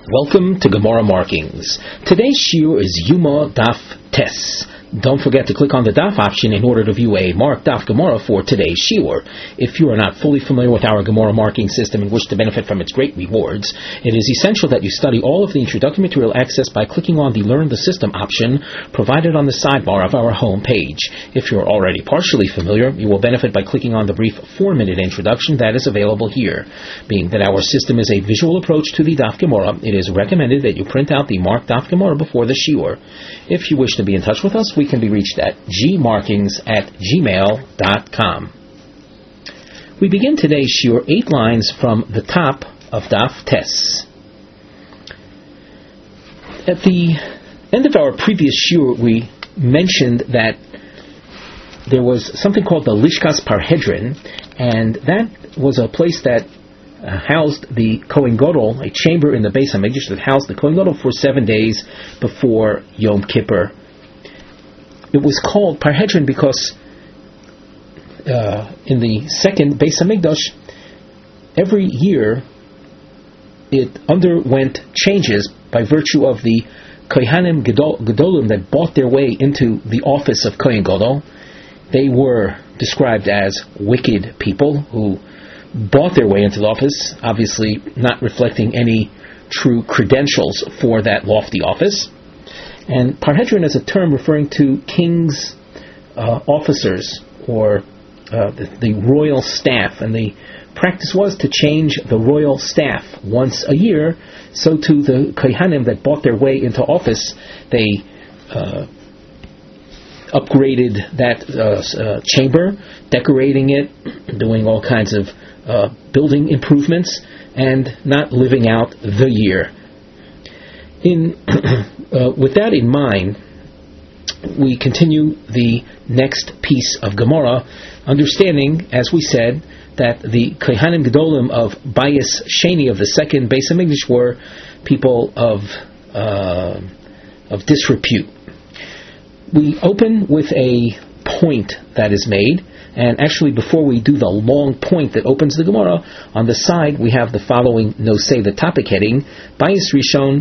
Welcome to Gemara Markings. Today's shiur is Yuma Daf Tes. Don't forget to click on the Daf option in order to view a marked Daf Gemara for today's shiur. If you are not fully familiar with our Gemara marking system and wish to benefit from its great rewards, it is essential that you study all of the introductory material accessed by clicking on the Learn the System option provided on the sidebar of our home page. If you are already partially familiar, you will benefit by clicking on the brief 4-minute introduction that is available here. Being that our system is a visual approach to the Daf Gemara, it is recommended that you print out the marked Daf Gemara before the shiur. If you wish to be in touch with us, we can be reached at gmarkings@gmail.com. We begin today's shiur 8 lines from the top of Daf Tes. At the end of our previous shiur, we mentioned that there was something called the Lishkas Parhedrin, and that was a place that housed the Kohen Gadol, a chamber in the Beis HaMikdash that housed the Kohen Gadol for 7 days before Yom Kippur. It was called Parhedrin because in the second Beis HaMikdash, every year it underwent changes by virtue of the Kohanim Gedolim that bought their way into the office of Kohen Gadol. They were described as wicked people who bought their way into the office, obviously not reflecting any true credentials for that lofty office. And Parhedrin is a term referring to king's officers or the royal staff, and the practice was to change the royal staff once a year. So to the Kohanim that bought their way into office, they upgraded that chamber, decorating it, doing all kinds of building improvements, and not living out the year. With that in mind, we continue the next piece of Gemara, understanding, as we said, that the Kohanim Gedolim of Bayis Sheni of the second Beis HaMikdash were people of disrepute. We open with a point that is made, and actually before we do the long point that opens the Gemara, on the side we have the following nosei, the topic heading, Bayis Rishon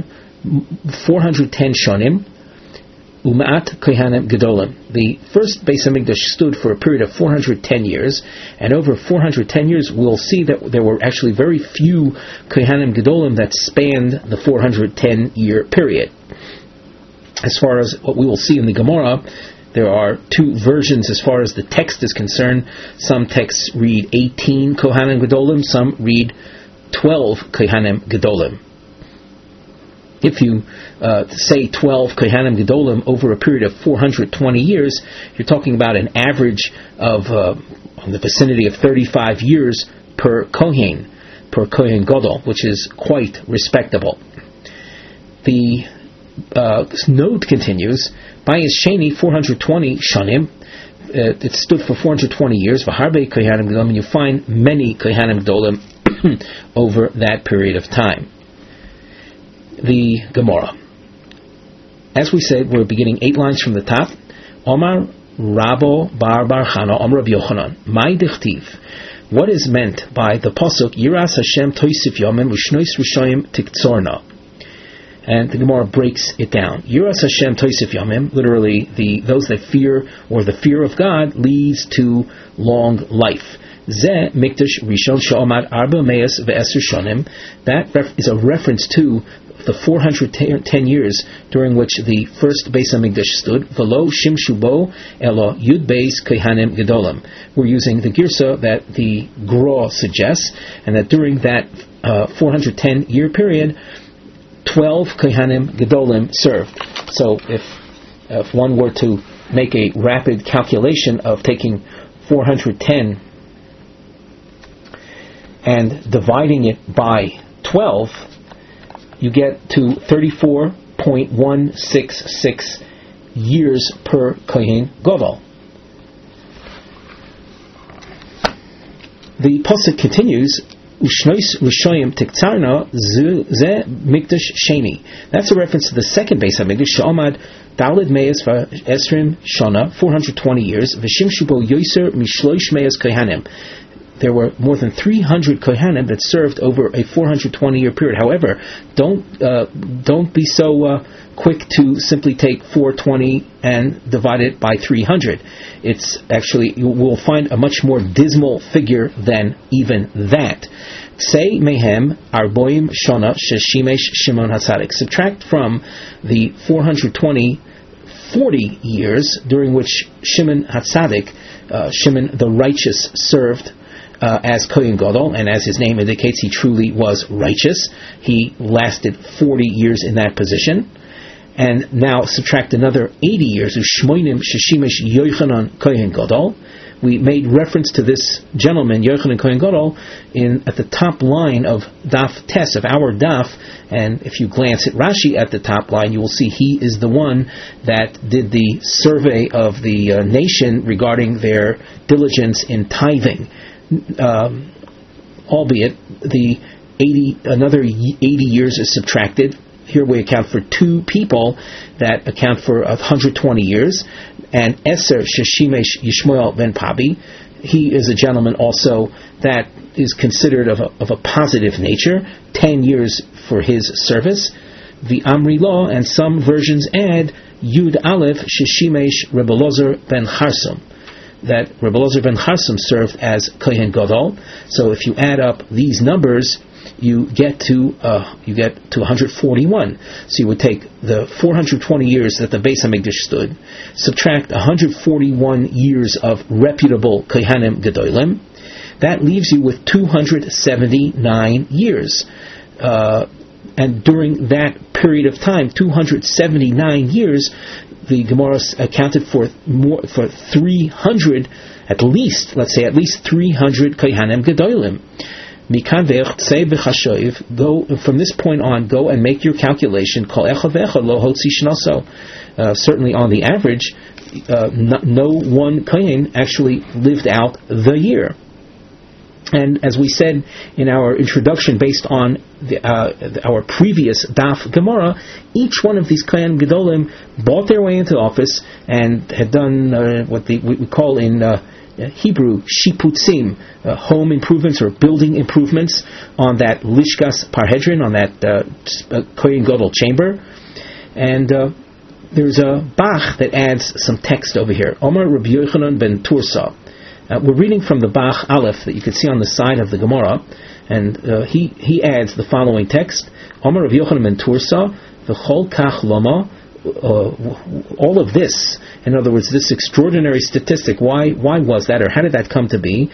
410 Shonim, U'ma'at Kohanim Gedolim. The first Beis HaMikdash stood for a period of 410 years, and over 410 years we'll see that there were actually very few Kohanim Gedolim that spanned the 410-year period. As far as what we will see in the Gemara, there are 2 versions as far as the text is concerned. Some texts read 18 Kohanim Gedolim, some read 12 Kohanim Gedolim. If you say 12 Kohanim Gedolim over a period of 420 years, you're talking about an average of in the vicinity of 35 years per Kohen Gadol, which is quite respectable. The note continues, Bayis Sheni 420 Shanim, it stood for 420 years, V'harbe Kohanim Gedolim, and you find many Kohanim Gedolim over that period of time. The Gemara. As we said, we're beginning 8 lines from the top. Omar Rabo Bar Chana Omar Rav Yochanan. Mai dichtiv. What is meant by the pasuk Yiras Hashem Toisif Yomim Ushnois Rishayim Tiktzorna? And the Gemara breaks it down. Yiras Hashem Toisif Yomim, literally those that fear, or the fear of God, leads to long life. Ze Mikdash Rishon Sha'omad Arba Meis Ve'eser Shonim. That is a reference to the 410 years during which the first Beis HaMikdash stood. V'lo Shimshu Bo Elo Yud Beis Kohanim Gedolim. We're using the girsa that the Gra suggests, and that during that 410-year period, 12 Kohanim Gedolim served. So if one were to make a rapid calculation of taking 410 and dividing it by 12, you get to 34.166 years per Kohen Gadol. The pasuk continues, Ushnois Rishayim Tiktzarna Ze Mikdash Sheni. That's a reference to the second Beis HaMikdash, Sha'omad Dalid Meis Esrim Shana, 420 years, V'shimshu bo Yoser Mishloish Meis Kohanim. there were more than 300 kohanim that served over a 420-year period. However, don't be so quick to simply take 420 and divide it by 300. It's actually, you will find a much more dismal figure than even that. Say mehem arboim shana sheshimesh Shimon HaTzadik. Subtract from the 420 40 years during which Shimon HaTzadik, Shimon the righteous, served as Kohen Gadol, and as his name indicates, he truly was righteous. He lasted 40 years in that position. And now subtract another 80 years of Shmoinim Sheshimesh Yochanan Kohen Gadol. We made reference to this gentleman, Yochanan Kohen Gadol, at the top line of Daf Tes, of our Daf, and if you glance at Rashi at the top line, you will see he is the one that did the survey of the nation regarding their diligence in tithing. Albeit another 80 years is subtracted. Here we account for two people that account for 120 years, and Eser Sheshimesh Yishmael ben Pabi, he is a gentleman also that is considered of a positive nature, 10 years for his service. The Amri Law, and some versions add Yud Aleph Sheshimesh Rebbe Elazar ben Charsum, that Rebbe Elazar ben Charsum served as Kohen Gadol. So if you add up these numbers, you get to 141. So you would take the 420 years that the Beis HaMikdash stood, subtract 141 years of reputable Kohanim Gedolim. That leaves you with 279 years. And during that period of time, 279 years, the Gemara accounted for 300, at least 300 Kohanim Gedolim. Go from this point on, go and make your calculation. Certainly on the average, no one kohen actually lived out the year. And as we said in our introduction, based on our previous Daf Gemara, each one of these Kohen Gedolim bought their way into office and had done what we call in Hebrew shiputzim, home improvements or building improvements on that Lishkas Parhedrin, on that Kohen Gadol chamber. And there's a Bach that adds some text over here. Omar Rabbi Yochanan ben Tursa. We're reading from the Bach Aleph that you can see on the side of the Gemara, and he adds the following text. Omar Rabbi Yochanan ben Tursa, v'chol kach lama. All of this, in other words, this extraordinary statistic, why was that, or how did that come to be?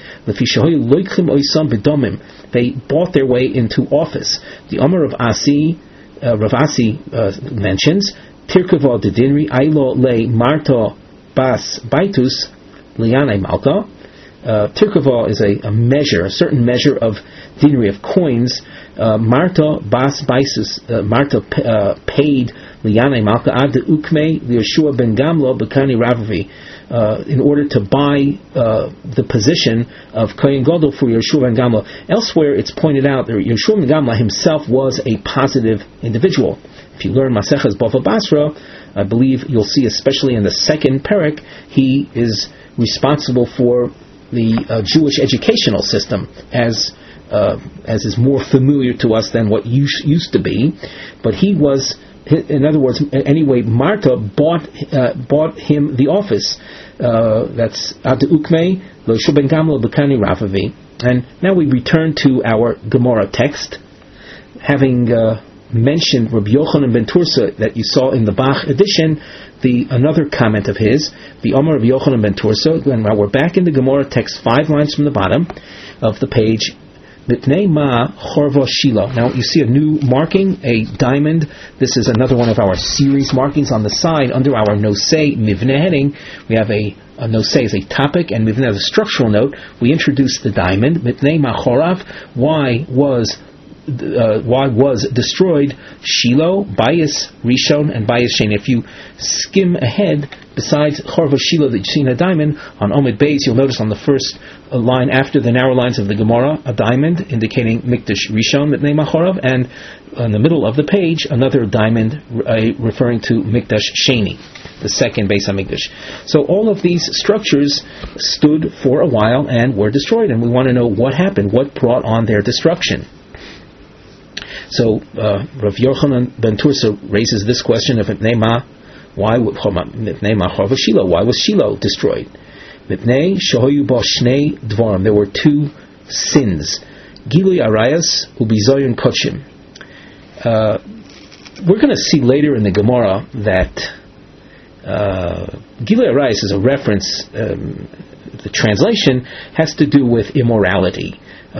They bought their way into office. The Omer of Rav Asi mentions, Tirkava de Dinri, Ailo le Marta bas Baitus liane Malka. Tirkava is a measure, a certain measure of dinri, of coins. Marta bas Baitus, Marta paid Liane Malka ad ukme Yeshua ben Gamlo bekani Ravavi, in order to buy the position of Kohen Gadol for Yeshua ben Gamlo. Elsewhere, it's pointed out that Yeshua ben Gamlo himself was a positive individual. If you learn Maseches Bava Basra, I believe you'll see, especially in the second parak, he is responsible for the Jewish educational system, as is more familiar to us than what used to be. But he was, in other words, anyway, Marta bought him the office. That's Ad Ukme Lo Yeshua ben Gamlo Bekani Ravavi. And now we return to our Gemara text, having mentioned Rabbi Yochanan ben Tursa that you saw in the Bach edition. Another comment of his, the Omer of Yochanan ben Tursa. And now we're back in the Gemara text, 5 lines from the bottom of the page. Mitnei ma chorva shila. Now you see a new marking, a diamond. This is another one of our series markings on the side under our nosei mivneh heading. We have a nosei as a topic and mivneh as a structural note. We introduced the diamond. Mitnei ma chorav. Why was destroyed Shiloh, Bayis Rishon, and Bayis Sheni. If you skim ahead, besides Chorva Shiloh that you see in a diamond, on Omid Beis, you'll notice on the first line after the narrow lines of the Gemara, a diamond indicating Mikdash Rishon, Mitnei Machorav, and in the middle of the page, another diamond referring to Mikdash Sheni, the second Beis HaMikdash. So all of these structures stood for a while and were destroyed, and we want to know what happened, what brought on their destruction. So Rav Yochanan ben Tursa raises this question of why was Shiloh destroyed? There were two sins, Gilui Arayas ubizoyon kochim. We're going to see later in the Gemara that Gilui Arayas is a reference. The translation has to do with immorality.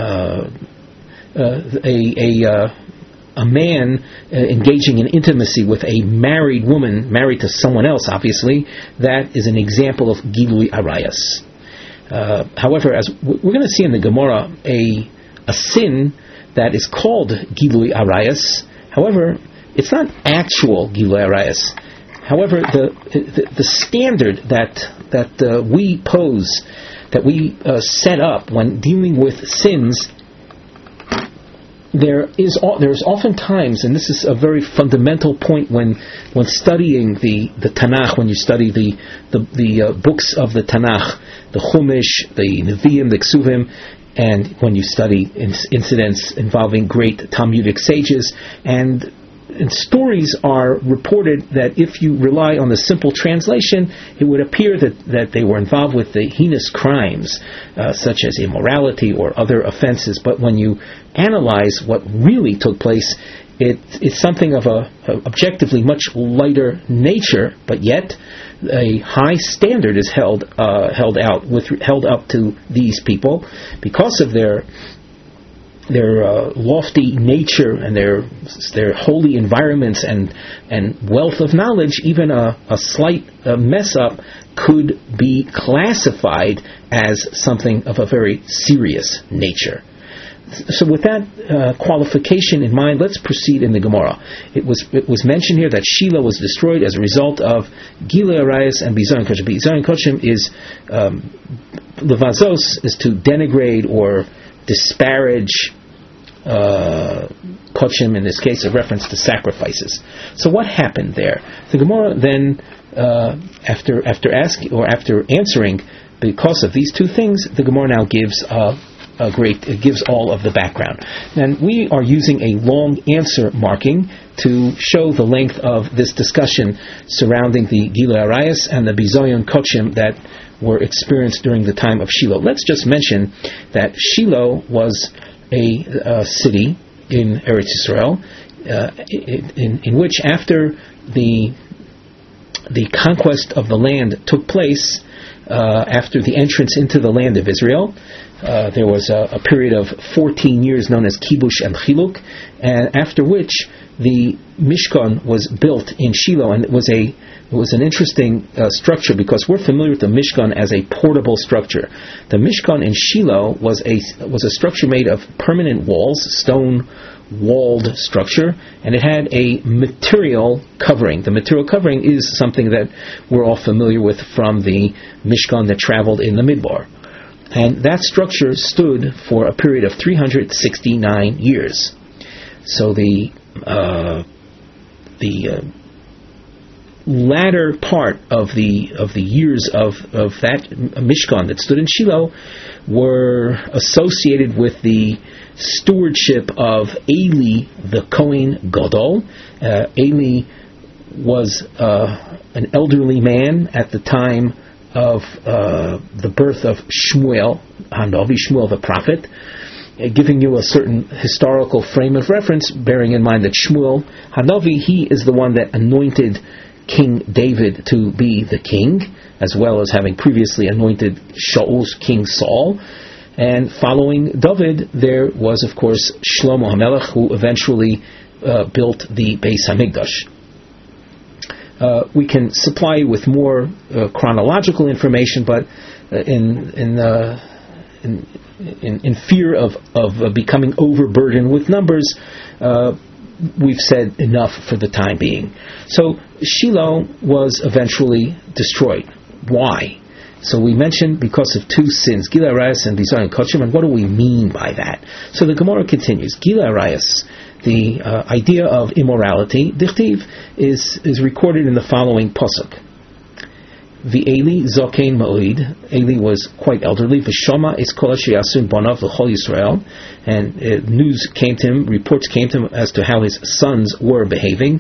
A man engaging in intimacy with a married woman, married to someone else, obviously, that is an example of Gilui Arayas. However, as we're going to see in the Gemara, a sin that is called Gilui Arayas, however, it's not actual Gilui Arayas. However, the standard that we pose, that we set up when dealing with sins, there's oftentimes, and this is a very fundamental point when studying the Tanakh, when you study the books of the Tanakh, the Chumash, the Nevi'im, the Ksuvim, and when you study incidents involving great Talmudic sages, and stories are reported that if you rely on the simple translation, it would appear that they were involved with the heinous crimes, such as immorality or other offenses. But when you analyze what really took place, it's something of a objectively much lighter nature, but yet a high standard is held up to these people because of their lofty nature and their holy environments and wealth of knowledge. Even a slight mess up could be classified as something of a very serious nature. So with that qualification in mind, let's proceed in the Gemara. It was mentioned here that Shiloh was destroyed as a result of Gilui Arayas and Bizayon Kochim. Bizayon Kochim is levazos, is to denigrate or disparage. Kochim, in this case, a reference to sacrifices. So what happened there? The Gemara then, after answering because of these two things, the Gemara now gives gives all of the background. And we are using a long answer marking to show the length of this discussion surrounding the Gilui Arayas and the Bizayon Kochim that were experienced during the time of Shiloh. Let's just mention that Shiloh was a city in Eretz Yisrael, in which after the conquest of the land took place, after the entrance into the land of Israel, there was a period of 14 years known as Kibush and Chiluk, and after which the Mishkan was built in Shiloh, and it was an interesting structure because we're familiar with the Mishkan as a portable structure. The Mishkan in Shiloh was a structure made of permanent walls, stone walled structure, and it had a material covering. The material covering is something that we're all familiar with from the Mishkan that traveled in the Midbar. And that structure stood for a period of 369 years. So the latter part of the years of that Mishkan that stood in Shiloh were associated with the stewardship of Eli the Kohen Gadol. Eli was an elderly man at the time of the birth of Shmuel Hanavi, Shmuel the prophet, giving you a certain historical frame of reference, bearing in mind that Shmuel Hanavi, he is the one that anointed King David to be the king, as well as having previously anointed Shaul's King Saul. And following David, there was, of course, Shlomo HaMelech, who eventually built the Beis HaMikdash. We can supply you with more chronological information, but in in fear of becoming overburdened with numbers, we've said enough for the time being. So Shiloh was eventually destroyed. Why? So we mentioned because of two sins, Gilui Arayos and Bizayon Kochim, and what do we mean by that? So the Gemara continues. Gilui Arayos, the idea of immorality, Dichtiv, is recorded in the following pasuk. V'Eli Zokein Ma'oid. Eli was quite elderly. V'Shama is kol asher yasun banav l'chol Yisrael. And news came to him, reports came to him as to how his sons were behaving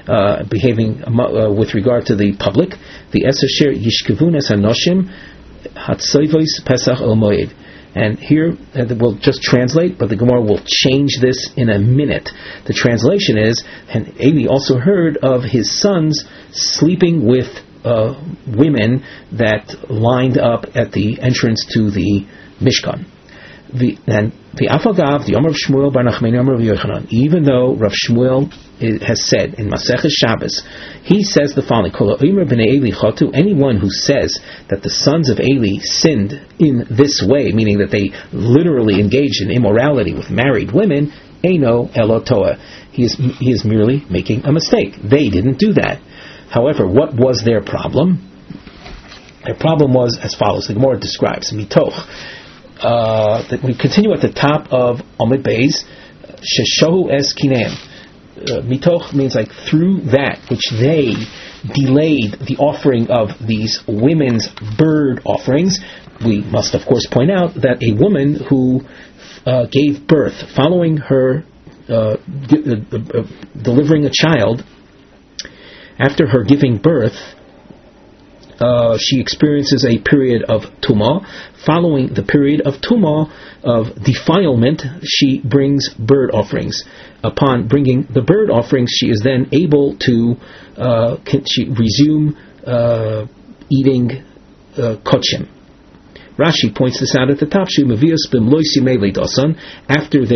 with regard to the public. The Esasher Yishkevun es Hanoshim Hatsoivos Pesach El Moed. And here we'll just translate, but the Gemara will change this in a minute. The translation is, and Eli also heard of his sons sleeping with women that lined up at the entrance to the Mishkan. The Afagav, the Omer of Shmuel Bar Nachmani Omer of Yochanan, even though Rav Shmuel has said in Maseches Shabbos, he says the following: anyone who says that the sons of Eli sinned in this way, meaning that they literally engaged in immorality with married women, Eino Elotoa, he is merely making a mistake. They didn't do that. However, what was their problem? Their problem was as follows. The Gemara describes mitoch. That we continue at the top of Amud Beis. Sheshohu es kinem. Mitoch means like through that which they delayed the offering of these women's bird offerings. We must of course point out that a woman who gave birth following her delivering a child, after her giving birth, she experiences a period of tumah. Following the period of tumah, of defilement, she brings bird offerings. Upon bringing the bird offerings, she is then able to resume eating kochim. Rashi points this out at the top. After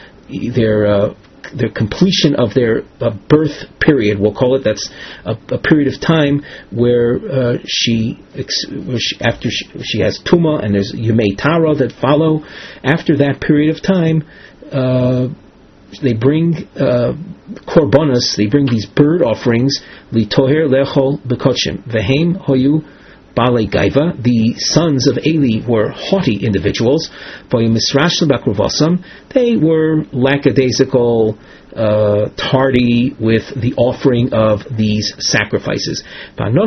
their completion of their birth period, we'll call it, that's a period of time where after she has Tuma and there's Yumei Tara that follow. After that period of time, they bring korbanos, they bring these bird offerings, litoher lechol bekochim, vehem hoyu Balei Gaiva. The sons of Eli were haughty individuals. They were lackadaisical, tardy with the offering of these sacrifices. And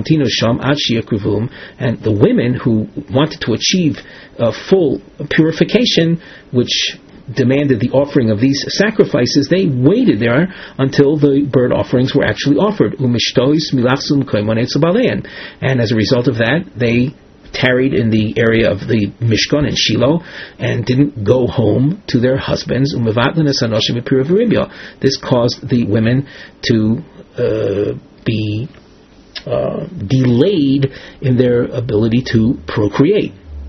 the women who wanted to achieve full purification, which demanded the offering of these sacrifices, they waited there until the bird offerings were actually offered. And as a result of that, they tarried in the area of the Mishkan and Shiloh and didn't go home to their husbands. This caused the women to be delayed in their ability to procreate.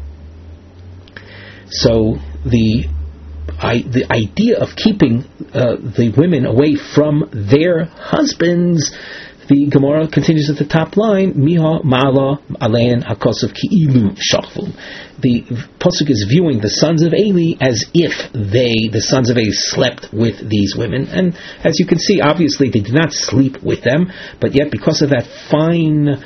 So the idea of keeping the women away from their husbands, the Gemara continues at the top line, Miha Ma'ala Alein HaKosov Ki'ilu Shachvul. The Pasuk is viewing the sons of Eli as if the sons of Eli, slept with these women. And as you can see, obviously they did not sleep with them, but yet because of that fine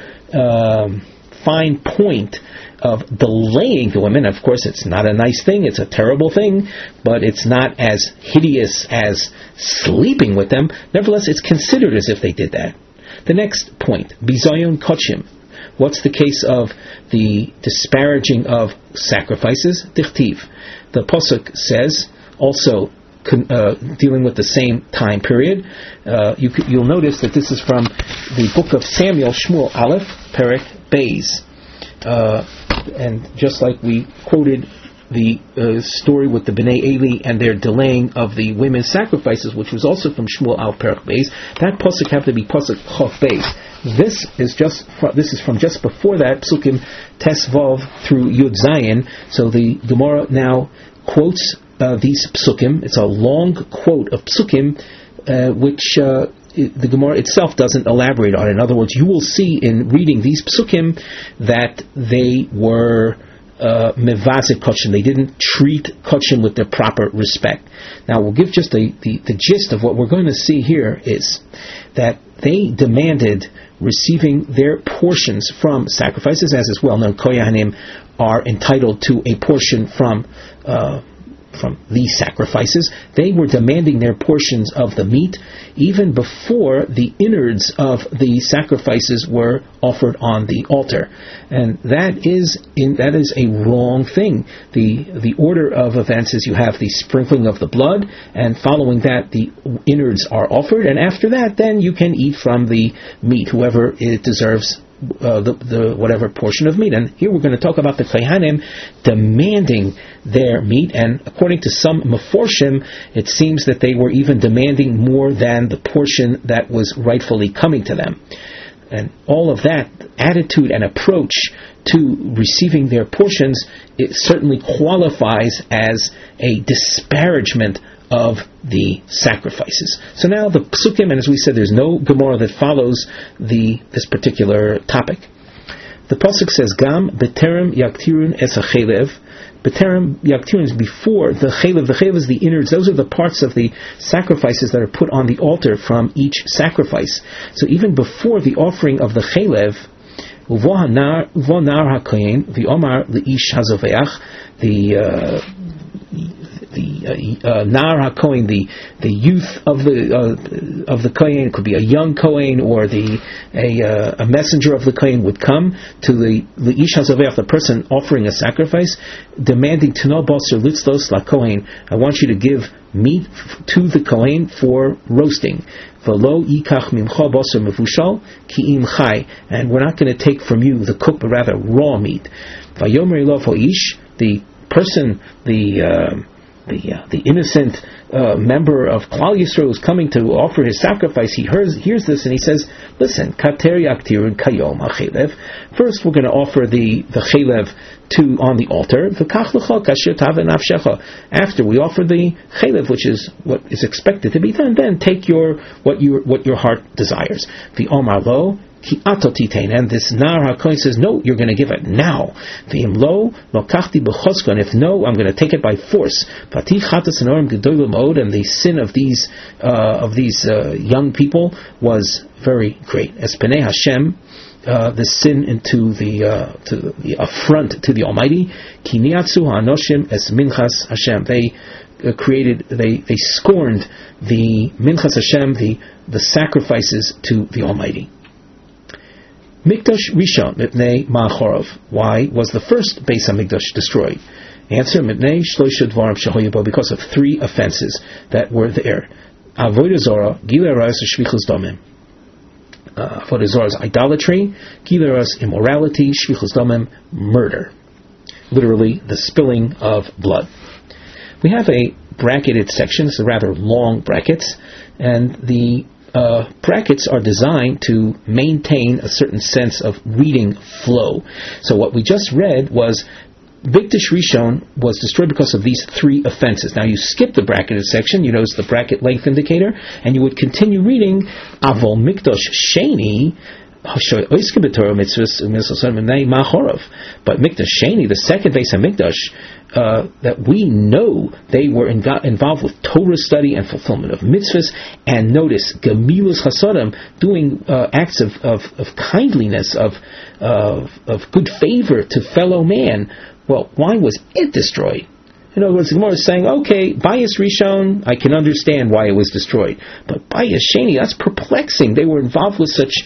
point of delaying the women, of course it's not a nice thing, it's a terrible thing, but it's not as hideous as sleeping with them. Nevertheless, it's considered as if they did that. The next point, Bizayon Kochim. What's the case of the disparaging of sacrifices? Dichtiv. The Pasuk says, also dealing with the same time period, you'll notice that this is from the book of Samuel, Shmuel Aleph, Perek Beis. And just like we quoted the story with the Bnei Eli and their delaying of the women's sacrifices, which was also from Shmuel Al Perek Beis, that pasuk have to be pasuk Chof Beis. This is from just before that, psukim Tes Vav through Yud Zayin. So the Gemara now quotes these psukim. It's a long quote of psukim, which the Gemara itself doesn't elaborate on. In other words, you will see in reading these psukim that they were mevazik kochim. They didn't treat kochim with the proper respect. Now we'll give just the gist of what we're going to see here is that they demanded receiving their portions from sacrifices, as is well known. Kohanim are entitled to a portion from these sacrifices. They were demanding their portions of the meat even before the innards of the sacrifices were offered on the altar, and that is a wrong thing. The order of events is you have the sprinkling of the blood, and following that the innards are offered, and after that then you can eat from the meat, whoever it deserves the whatever portion of meat. And here we're going to talk about the Kohanim demanding their meat, and according to some Meforshim, it seems that they were even demanding more than the portion that was rightfully coming to them. And all of that attitude and approach to receiving their portions, it certainly qualifies as a disparagement of the sacrifices. So now the psukim, and as we said, there's no Gemara that follows this particular topic. The pasuk says, "Gam beterem yaktirun es hachelev." Beterem yaktirun is before the chelev. The chelev is the innards. Those are the parts of the sacrifices that are put on the altar from each sacrifice. So even before the offering of the chelev, uvo nar hakohen v'omar leish hazoveach, the Nar HaKohen, the youth of the Kohen, it could be a young Kohen, or a messenger of the Kohen would come to the Ish HaZavech, the person offering a sacrifice, demanding to know Basar Litzlos La Kohen, I want you to give meat to the Kohen for roasting. V'lo yikach mimcha basar mevushal ki im chai, and we're not going to take from you the cooked, but rather raw meat. Vayomer lo ish, the person, the innocent member of Klal Yisrael is coming to offer his sacrifice. He hears this and he says, listen, kater yaktirun kayom hachelev. First we're going to offer the chelev on the altar. V'kach l'cha kasher tava nafshecha. After we offer the chelev, which is what is expected to be done, then take what your heart desires. V'omar lo ki atotitein, and this Nar HaKohen says, no, you're going to give it now. V'im lo lokachti b'choska, and if no, I'm going to take it by force. V'ati chatas anorim gedolim od, and the sin of these young people was very great. Es Pnei Hashem, the sin into the affront to the Almighty. Ki niatzu ha'anoshim es minchas Hashem. They scorned the minchas Hashem, the sacrifices to the Almighty. Mikdash Rishon Mipnei Ma'achorov. Why was the first Beis HaMikdash destroyed? Answer: Mipnei Shloisha Dvarim Shehoyu Bo, because of three offenses that were there. Avodah Zorah, Gilui Arayos, Shvichus Damim. Avodah Zorah is idolatry, Gilui Arayos immorality, Shvichus Damim murder. Literally, the spilling of blood. We have a bracketed section. It's a rather long brackets, and the brackets are designed to maintain a certain sense of reading flow. So what we just read was Mikdash Rishon was destroyed because of these three offenses. Now you skip the bracketed section, you notice the bracket length indicator, and you would continue reading Avol Mikdash Sheni. But Mikdash Sheni, the second Beis HaMikdash, that we know they were involved with Torah study and fulfillment of mitzvahs, and notice Gemilus Chasadim, doing acts of kindliness, of good favor to fellow man. Well, why was it destroyed? In other words, the Gemara is saying, okay, Bayis Rishon, I can understand why it was destroyed, but Bayis Sheni, that's perplexing. They were involved with such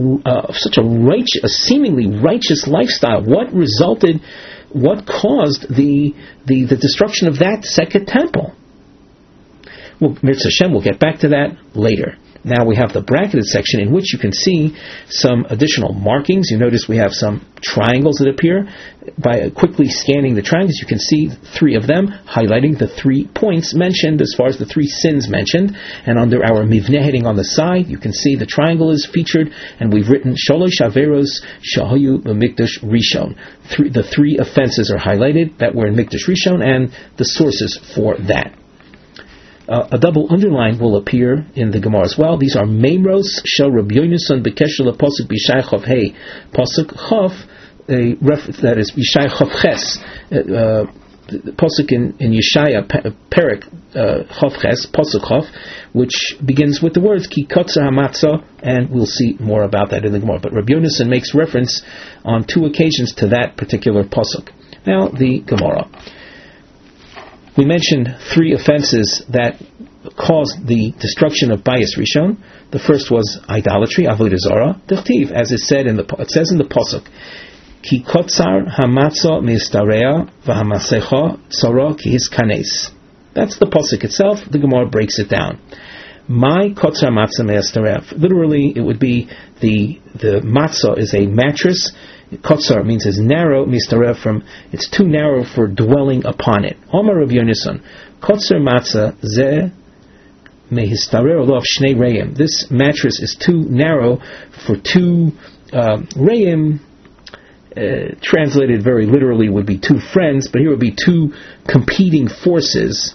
a seemingly righteous lifestyle. What caused the destruction of that second temple? Well, Mitzvah Hashem, we'll get back to that later. Now we have the bracketed section in which you can see some additional markings. You notice we have some triangles that appear. By quickly scanning the triangles, you can see three of them, highlighting the 3 points mentioned as far as the 3 sins mentioned. And under our Mivneh heading on the side, you can see the triangle is featured, and we've written Sholosh Averos Shahayu Mikdash Rishon. The 3 offenses are highlighted that were in Mikdash Rishon and the sources for that. A double underline will appear in the Gemara as well. These are Meimros Shel Rabbi Yonasan B'Kesher LePasuk B'Shai Chav Hey. Pasuk Chav a reference that is Yeshaya Chavches, the pasuk in Yeshaya Perek Chavches pasuk Chav, which begins with the words Ki Kotzer Hamatzah, and we'll see more about that in the Gemara. But Rabbi Yonasan makes reference on 2 occasions to that particular pasuk. Now the Gemara. We mentioned 3 offenses that caused the destruction of Bayis Rishon. The first was idolatry, avodah zarah, dichtiv, as it says in the pasuk, Ki kotzar hamatzah mistareya v'hamasecha tzara ki hiskanes. That's the pasuk itself. The Gemara breaks it down. My kotzar matzah mistareya. Literally, it would be the matzah is a mattress. Kotzar means it's narrow, mistareya from it's too narrow for dwelling upon it. Omar Rav Yonasan, kotzar matzah zeh. This mattress is too narrow for 2 re'im. Translated very literally would be 2 friends, but here would be 2 competing forces.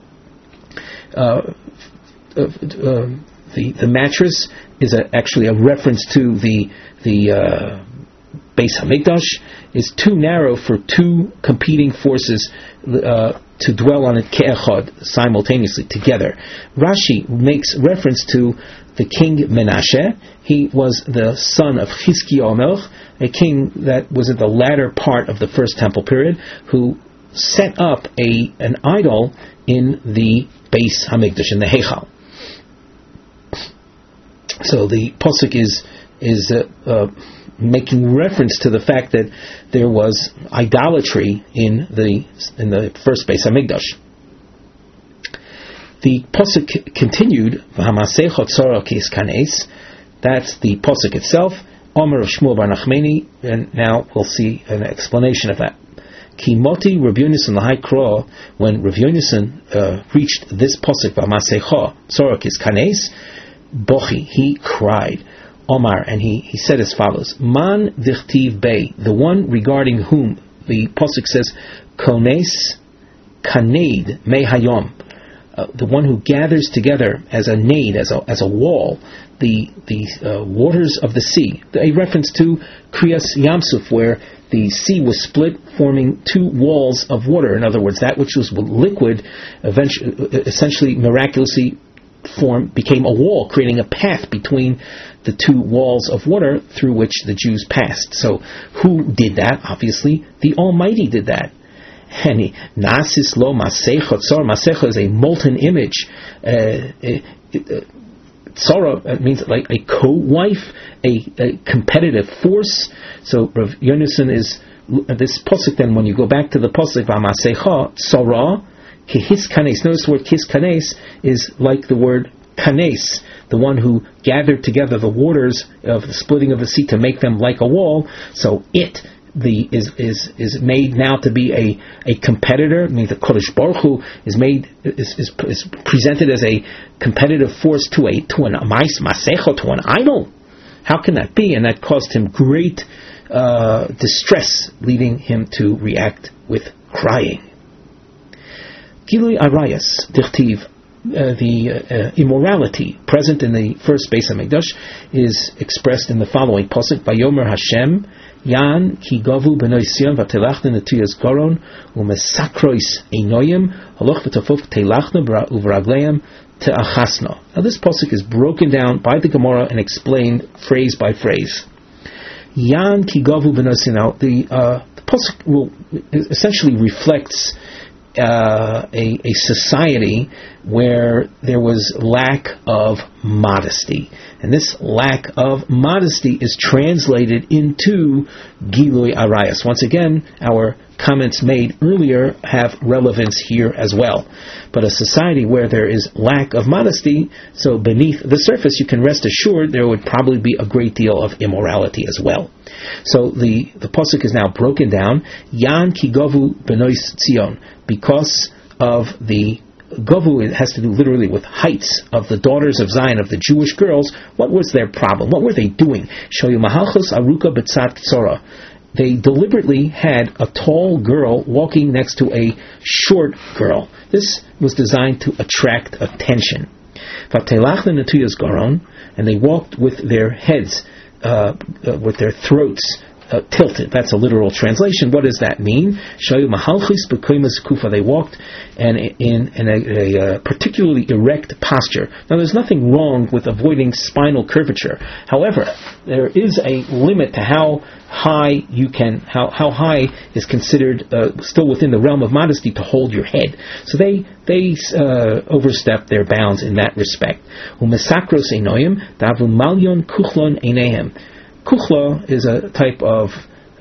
The mattress is actually a reference to the Beis Hamikdash. Is too narrow for 2 competing forces to dwell on it ke'echad, simultaneously, together. Rashi makes reference to the king Menashe. He was the son of Chizkiyahu Melech, a king that was in the latter part of the first temple period, who set up an idol in the Beis Hamikdash, in the Heichal. So the pasuk is making reference to the fact that there was idolatry in the first Beis Hamikdash. The pasuk continued, "V'hamasecha tzara ki hiskanes." That's the pasuk itself. Omer of Shmuel bar Nachmani, and now we'll see an explanation of that. Ki moti Rabbi Yonasan l'haikra, when Rabbi Yonasan reached this pasuk, "V'hamasecha tzara ki hiskanes," bochi, he cried. Omar, and he said as follows: Man dichtiv bei, the one regarding whom the pasuk says, Kones kaneid me hayom, the one who gathers together as a naid, as a wall, the waters of the sea. A reference to Kriyas Yamsuf, where the sea was split, forming 2 walls of water. In other words, that which was liquid, essentially miraculously became a wall, creating a path between the 2 walls of water through which the Jews passed. So who did that? Obviously, the Almighty did that. And Nasis lo Masecha Tzara. Masecha is a molten image. Tzara means like a co-wife, a competitive force. So Rav Yonasan is this pasuk. Then, when you go back to the pasuk, V'Masecha Tzara ki hiskanes. Notice the word hiskanes is like the word kanes, the one who gathered together the waters of the splitting of the sea to make them like a wall. So it is made now to be a competitor. I mean, the Kodesh Baruch Hu is presented as a competitive force to an idol. How can that be? And that caused him great distress, leading him to react with crying. Gilui Arayas Dichtiv, the immorality present in the first Beis Hamikdash is expressed in the following pasuk: Vayomer Hashem Yan ki gavu b'noi Sion v'telachna netuyas garon u'mesakrois einoyim haloch v'tafuf telachna u'vragleim te'achasna. Now this pasuk is broken down by the Gemara and explained phrase by phrase. Yan ki gavu b'noi Sion. Now the pasuk essentially reflects a society where there was lack of modesty, and this lack of modesty is translated into Gilui Arayas. Once again, our comments made earlier have relevance here as well. But a society where there is lack of modesty, so beneath the surface, you can rest assured there would probably be a great deal of immorality as well. So the pasuk is now broken down. Yan ki gavu benois Tzion, because of the Gavu, it has to do literally with heights of the daughters of Zion, of the Jewish girls. What was their problem? What were they doing? Shoyu mahalchus aruka b'tzad tzora. They deliberately had a tall girl walking next to a short girl. This was designed to attract attention. V'telachna netuyas garon, and they walked with their heads, with their throats tilted. That's a literal translation. What does that mean? Shayu mahalchis b'koimas kufa. They walked in a particularly erect posture. Now, there's nothing wrong with avoiding spinal curvature. However, there is a limit to how high how high is considered still within the realm of modesty to hold your head. So they overstep their bounds in that respect. Umesakros einoyim davu malyon kuchlon einehem. Kuchla is a type of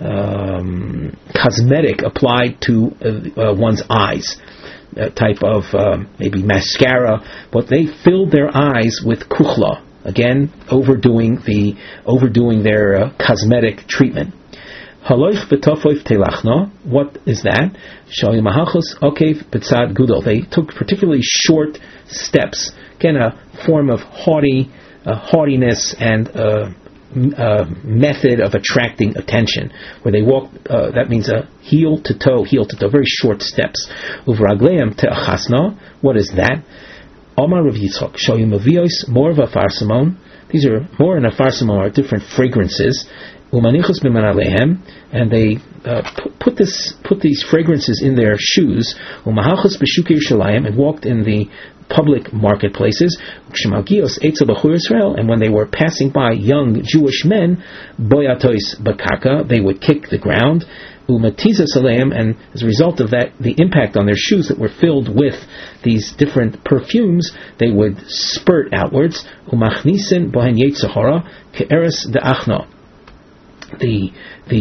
cosmetic applied to one's eyes, a type of maybe mascara, but they filled their eyes with kuchla. Again, overdoing their cosmetic treatment. Haloich v'tofoif telachno. What is that? Shalim mahachos okev b'tzad gudol. They took particularly short steps. Again, a form of haughtiness and method of attracting attention, where they walk. That means a heel to toe, very short steps. Uvragleim te'achasno. What is that? Omar Rav Yitzchok, Shoyim Avios, more of a farsamon. These are more in a farsamon are different fragrances. Umanichos b'manalehem, and they put these fragrances in their shoes. Umahachos b'shukei Yerushalayim, and walked in the public marketplaces. Shemagios etzel b'chur Yisrael, and when they were passing by young Jewish men, boyatois bakaka, they would kick the ground. Umatiza Saleim, and as a result of that, the impact on their shoes that were filled with these different perfumes, they would spurt outwards. Umachnisin bohen yetzahara ke'eres de'achno. The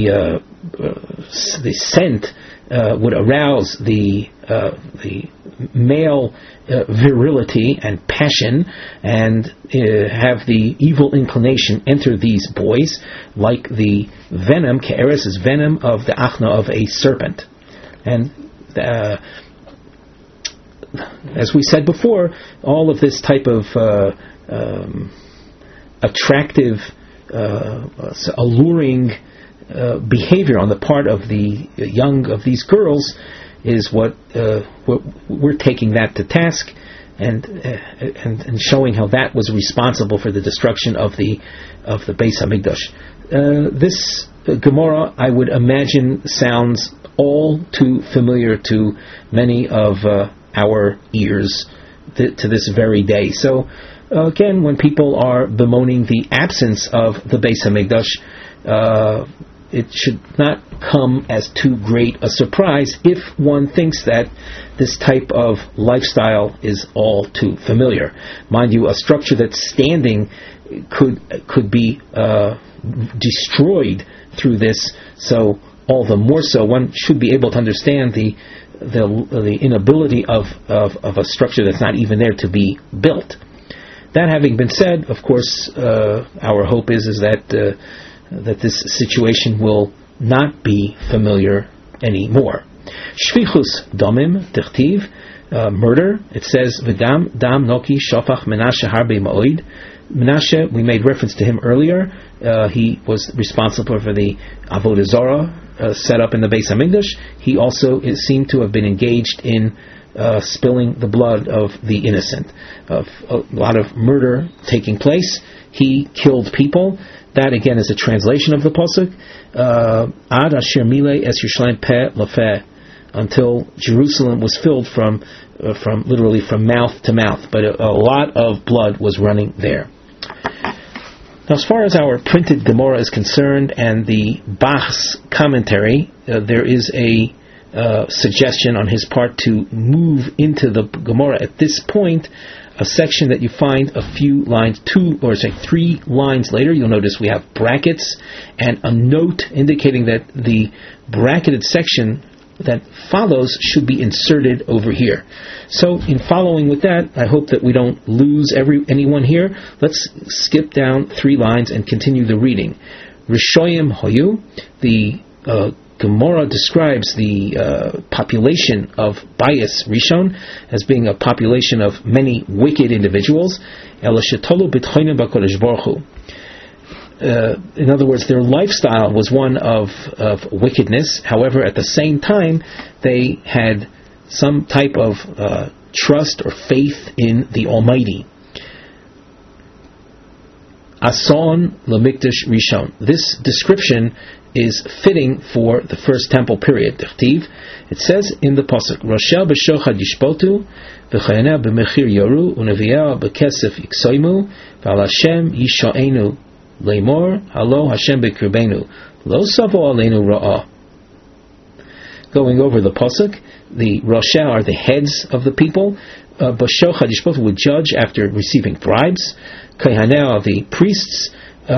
scent would arouse the male virility and passion, and have the evil inclination enter these boys, like the venom. Ke'eres is venom of the achna of a serpent, and as we said before, all of this type of attractive, alluring behavior on the part of the young of these girls is what we're taking that to task, and showing how that was responsible for the destruction of the Beis Hamikdash. This Gemara, I would imagine, sounds all too familiar to many of our ears to this very day. So again, when people are bemoaning the absence of the Beis Hamikdash, it should not come as too great a surprise if one thinks that this type of lifestyle is all too familiar. Mind you, a structure that's standing could be destroyed through this, so all the more so one should be able to understand the inability of a structure that's not even there to be built. That having been said, of course, our hope is that this situation will not be familiar anymore. Shvichus domim tichtiv, murder. It says v'gam dam noki shofach Menashe harbe ma'oid. Menashe, we made reference to him earlier. He was responsible for the avodah zarah set up in the Beis Hamikdash. He also seemed to have been engaged in spilling the blood of the innocent. A lot of murder taking place. He killed people. That again is a translation of the pasuk. Ad asher milei es Yerushalayim peh lefeh, until Jerusalem was filled from literally from mouth to mouth. But a lot of blood was running there. Now, as far as our printed Gemara is concerned and the Bach's commentary, there is a suggestion on his part to move into the Gemara at this point, a section that you find a few lines, 3 lines later. You'll notice we have brackets and a note indicating that the bracketed section that follows should be inserted over here. So in following with that, I hope that we don't lose anyone here. Let's skip down 3 lines and continue the reading. Rishoyim hoyu, the Gemara describes the population of Bayis Rishon as being a population of many wicked individuals. In other words, their lifestyle was one of wickedness. However, at the same time, they had some type of trust or faith in the Almighty. Ason Lamikdash Rishon. This description is fitting for the first temple period. It says in the pasuk, Roshel b'shochad yishpotu, v'chayana b'mechir yoru, u'neviah b'kesef yiksoimu, v'al Hashem yisho'enu, leimor, halo Hashem b'kirbenu, lo savo aleinu ra'ah. Going over the pasuk, the Roshel are the heads of the people. B'shochad yishpotu would judge after receiving bribes. Kahanel, the priests,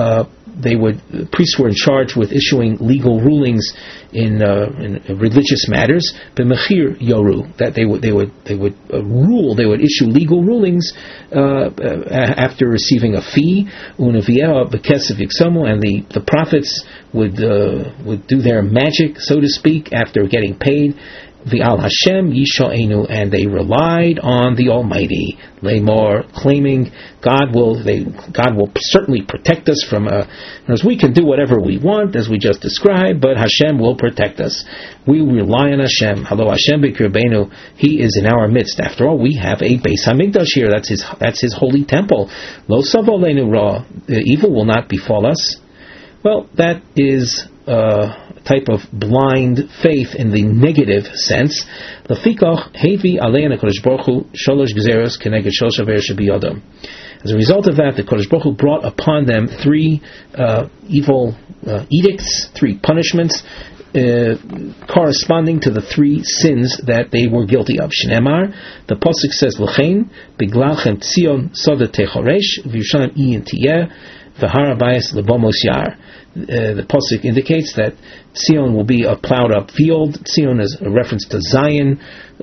priests were in charge with issuing legal rulings in religious matters. B'mechir yoru, that they would rule, they would issue legal rulings after receiving a fee. Uneviah b'kesef yiksomu, and the prophets would do their magic, so to speak, after getting paid. V'al Hashem yisho'enu, and they relied on the Almighty. Leimor, claiming God will certainly protect us from as we can do whatever we want, as we just described, but Hashem will protect us. We rely on Hashem. Halo Hashem b'kirbenu, He is in our midst. After all, we have a Beis Hamikdash here. That's His holy temple. Lo savo leinu ra, evil will not befall us. Well, that is type of blind faith in the negative sense. Lefikach hevi alein HaKadosh Baruch Hu sholosh gezeros keneged shel shaver shebiyadam. As a result of that, the Kadosh Baruch Hu brought upon them three evil edicts, three punishments, corresponding to the three sins that they were guilty of. Shneimar, the pasuk says, L'chein biglachem tzion soda techoresh v'yushalayim iyin tiyeh v'har habayis lebomos yar. The pasuk indicates that Zion will be a plowed up field. Zion is a reference to Zion,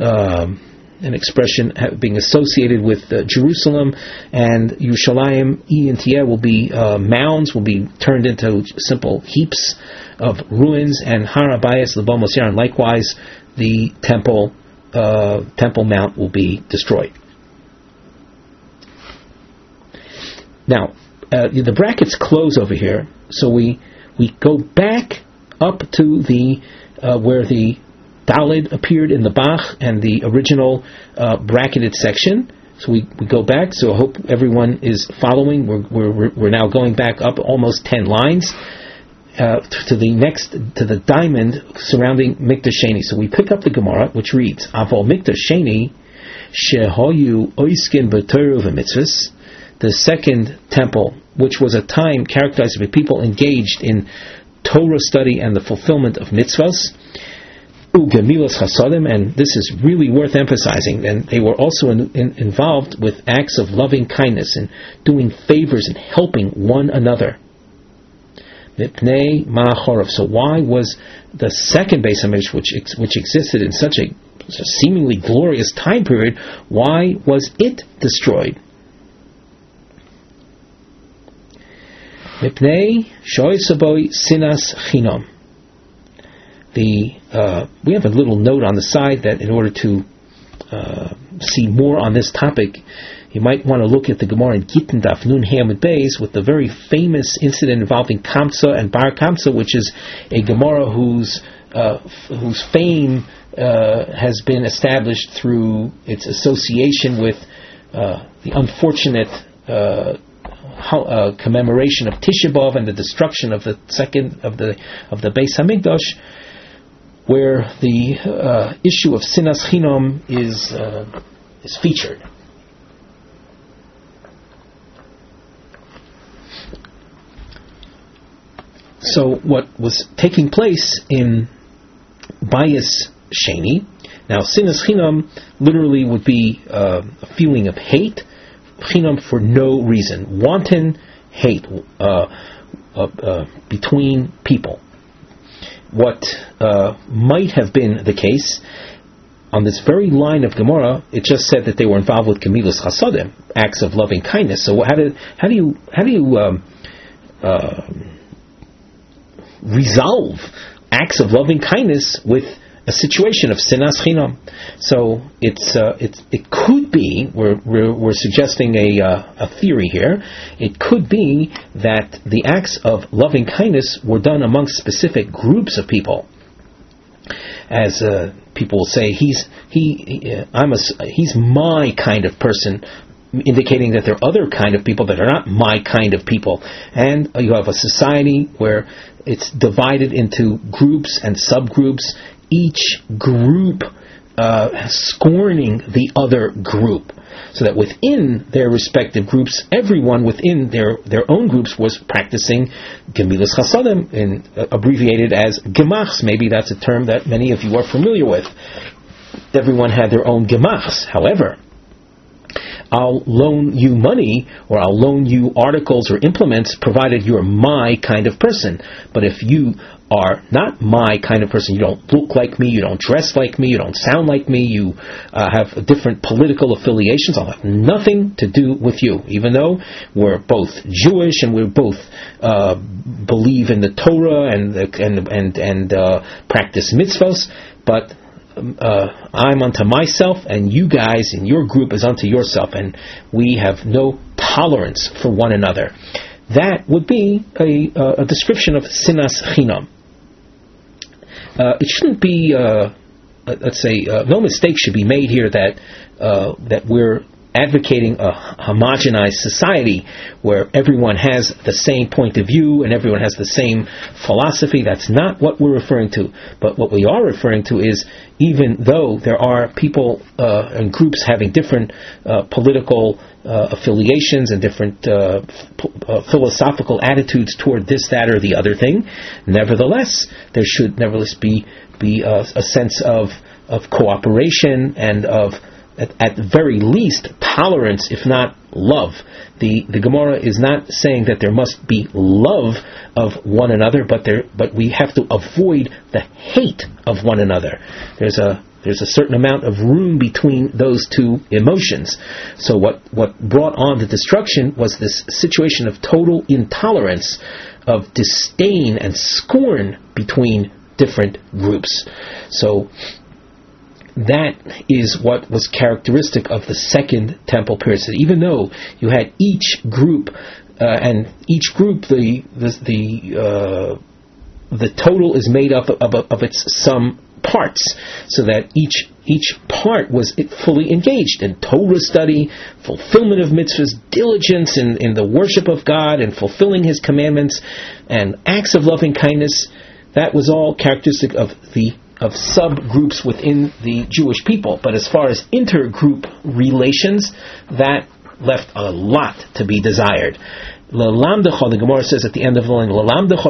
an expression being associated with Jerusalem, and Yerushalayim Iyintiyeh will be mounds, will be turned into simple heaps of ruins, and Har Habayis Lebomos Yar, and likewise the temple mount will be destroyed. Now, the brackets close over here, so we go back up to the where the Dalid appeared in the Bach and the original bracketed section. So we go back. So I hope everyone is following. We're now going back up almost 10 lines to the diamond surrounding Mikdash Sheni. So we pick up the Gemara, which reads, Avol Mikdash Sheni shehoyu oiskin b'Torah v'mitzvos. The second temple, which was a time characterized by people engaged in Torah study and the fulfillment of mitzvahs, ugemilas chasadim, and this is really worth emphasizing, and they were also involved with acts of loving kindness and doing favors and helping one another. Mipnei ma'achorov. So why was the second Beis Hamikdash, which existed in such a seemingly glorious time period, why was it destroyed? Mipnei shoysaboy sinas chinom. We have a little note on the side that in order to see more on this topic, you might want to look at the Gemara in Gittin Daf Nun Hamid Beis with the very famous incident involving Kamsa and Bar Kamsa, which is a Gemara whose fame has been established through its association with the unfortunate commemoration of Tisha B'Av and the destruction of the second of the Beis Hamikdash, where the issue of sinas chinom is featured. So what was taking place in Bayis Sheni, now sinas chinom literally would be a feeling of hate, chinam for no reason, wanton hate between people. What might have been the case on this very line of Gemara, it just said that they were involved with Gemilas Chasadim, acts of loving kindness. So how do you resolve acts of loving kindness with a situation of sinas chinam? So it could be, we're suggesting a theory here. It could be that the acts of loving kindness were done amongst specific groups of people. As people will say, he's my kind of person. indicating that there are other kind of people that are not my kind of people. And you have a society where it's divided into groups and subgroups, each group scorning the other group. So that within their respective groups, everyone within their own groups was practicing Gemilas Chasadim, abbreviated as Gemachs. Maybe that's a term that many of you are familiar with. Everyone had their own Gemachs. However, I'll loan you money, or I'll loan you articles or implements, provided you're my kind of person. But if you are not my kind of person, you don't look like me, you don't dress like me, you don't sound like me, you have different political affiliations, I'll have nothing to do with you. Even though we're both Jewish and we both believe in the Torah and practice mitzvos, but I'm unto myself, and you guys in your group is unto yourself, and we have no tolerance for one another. That would be a description of sinas chinam. It shouldn't be, no mistake should be made here that we're advocating a homogenized society where everyone has the same point of view and everyone has the same philosophy. That's not what we're referring to. But what we are referring to is, even though there are people and groups having different political affiliations and different philosophical attitudes toward this, that, or the other thing, nevertheless, there should nevertheless be a sense of cooperation and of, at the very least, tolerance, if not love. The Gemara is not saying that there must be love of one another, but we have to avoid the hate of one another. There's a certain amount of room between those two emotions. So what brought on the destruction was this situation of total intolerance, of disdain and scorn between different groups. So that is what was characteristic of the Second Temple period. So even though you had each group, and each group, the total is made up of its sum parts, so that each part was fully engaged in Torah study, fulfillment of mitzvahs, diligence in the worship of God, and fulfilling His commandments, and acts of loving kindness. That was all characteristic of subgroups within the Jewish people. But as far as intergroup relations, that left a lot to be desired. The Gemara says at the end of the line,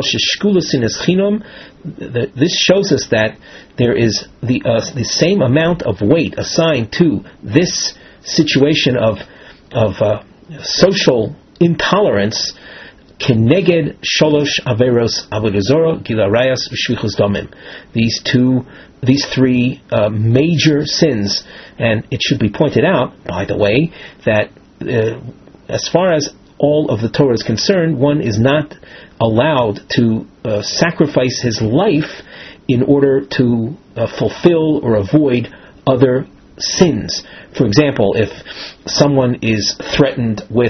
this shows us that there is the same amount of weight assigned to this situation of social intolerance, keneged sholosh averos avodah zarah, gilui arayos, v'shfichus damim. These three major sins. And it should be pointed out, by the way, that as far as all of the Torah is concerned, one is not allowed to sacrifice his life in order to fulfill or avoid other sins. For example, if someone is threatened with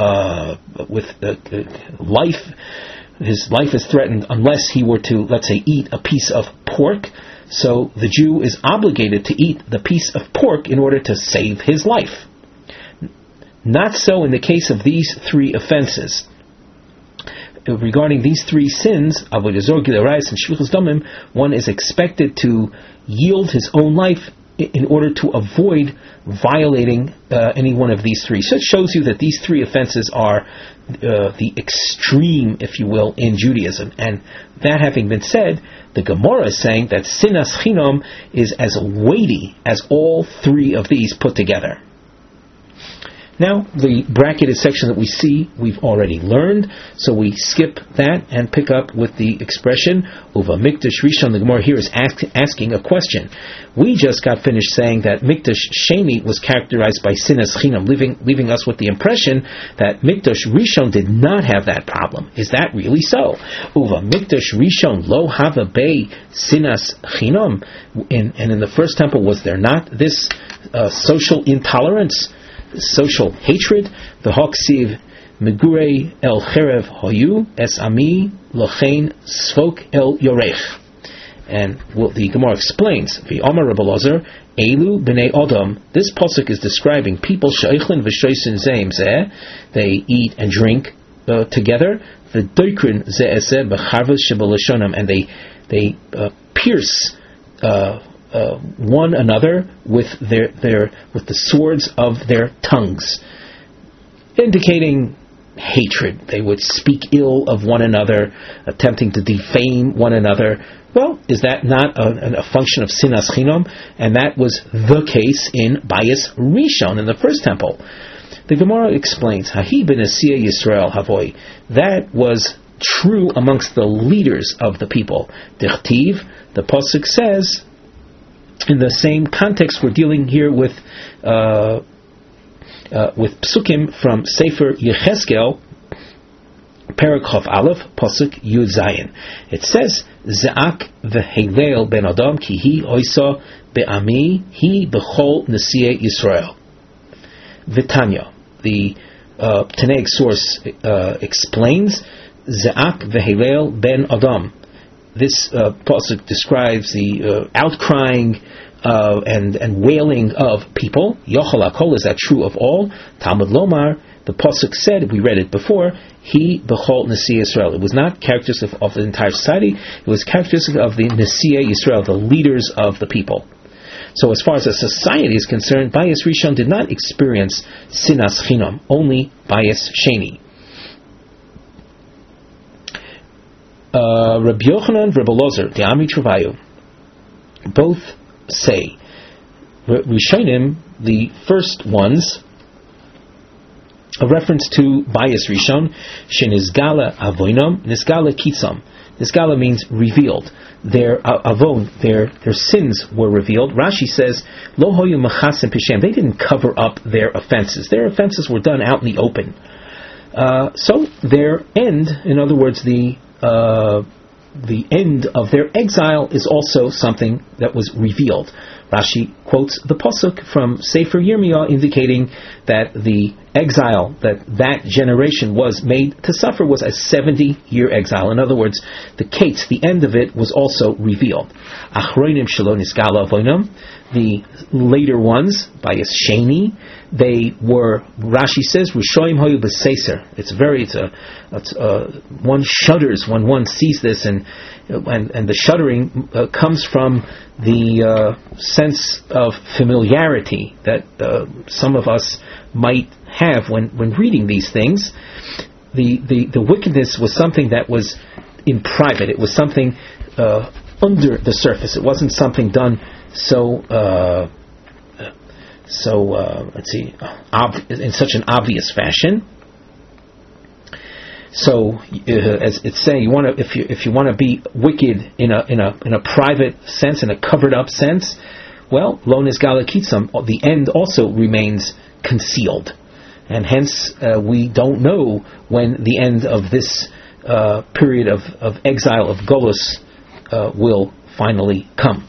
life, his life is threatened unless he were to, let's say, eat a piece of pork. So the Jew is obligated to eat the piece of pork in order to save his life. Not so in the case of these three offenses. Regarding these three sins, avodah zarah, gilui arayos, and shfichus damim, one is expected to yield his own life in order to avoid violating any one of these three. So it shows you that these three offenses are the extreme, if you will, in Judaism. And that having been said, the Gemara is saying that sinas chinam is as weighty as all three of these put together. Now, the bracketed section that we see, we've already learned, so we skip that and pick up with the expression Uva Mikdash Rishon. The Gemara here is asking a question. We just got finished saying that Mikdash Sheni was characterized by sinas chinam, leaving us with the impression that Mikdash Rishon did not have that problem. Is that really so? Uva Mikdash Rishon lo hava bei sinas chinam. And in the first temple, was there not this social intolerance, social hatred? The Hoksiv Megurei el Cherev Hoyu es Ami Lochein Svok el Yorech. And the Gemara explains, V'Amar Rabbi Elazar, Elu b'nei Adam. This pasuk is describing people sheichlin v'shoisin zeim zeh. They eat and drink together. V'doikrin zeh eseh b'charvus shebalashonam, and they pierce one another with with the swords of their tongues, indicating hatred. They would speak ill of one another, attempting to defame one another. Well, is that not a function of sinas chinam? And that was the case in Bayis Rishon, in the first temple. The Gemara explains, Hahi b'nesiya Yisrael havoy. That was true amongst the leaders of the people. Dichtiv, the pasuk says, in the same context, we're dealing here with psukim from Sefer Yecheskel, Perek Chav Aleph, pasuk Yud Zayin. It says, Za'ak v'Hilel ben Adam ki hi oisa be'ami hi b'chol nesiyei Yisrael. V'Tanya, the Tanaic source explains, Za'ak v'Hilel ben Adam. This pasuk describes the outcrying and wailing of people. Yochel HaKol, is that true of all? Talmud Lomar, the pasuk said, we read it before, He b'chol Nesiyei Yisrael. It was not characteristic of the entire society, it was characteristic of the Nesiyei Yisrael, the leaders of the people. So as far as a society is concerned, Bayis Rishon did not experience sinas chinam, only Bayis Sheni. Rabbi Yochanan, Rabbi Elazar, the Ami Travayu, both say, Rishonim, the first ones, a reference to Bayis Rishon, Shenizgala Avoinam, Nizgala Kitzam. Nizgala means revealed. Their avon, their sins were revealed. Rashi says, Lo hoyu machasem pishem. They didn't cover up their offenses. Their offenses were done out in the open. So their end, in other words, the end of their exile is also something that was revealed. Rashi quotes the pasuk from Sefer Yirmiyah, indicating that the exile that generation was made to suffer was a 70-year exile. In other words, the kates, the end of it, was also revealed. Achronim shelo nisgala avoinam, the later ones, Bayis Sheni, they were, Rashi says, Rishoim hoyu b'seiser. It's one shudders when one sees this, and the shuddering comes from the sense of familiarity that some of us might have when reading these things. The wickedness was something that was in private. It was something under the surface. It wasn't something done in such an obvious fashion. So, as it's saying, if you want to be wicked in a private sense, in a covered up sense, well, lo nizgala kitzam, the end also remains concealed, and hence we don't know when the end of this period of exile, of Golus, will finally come.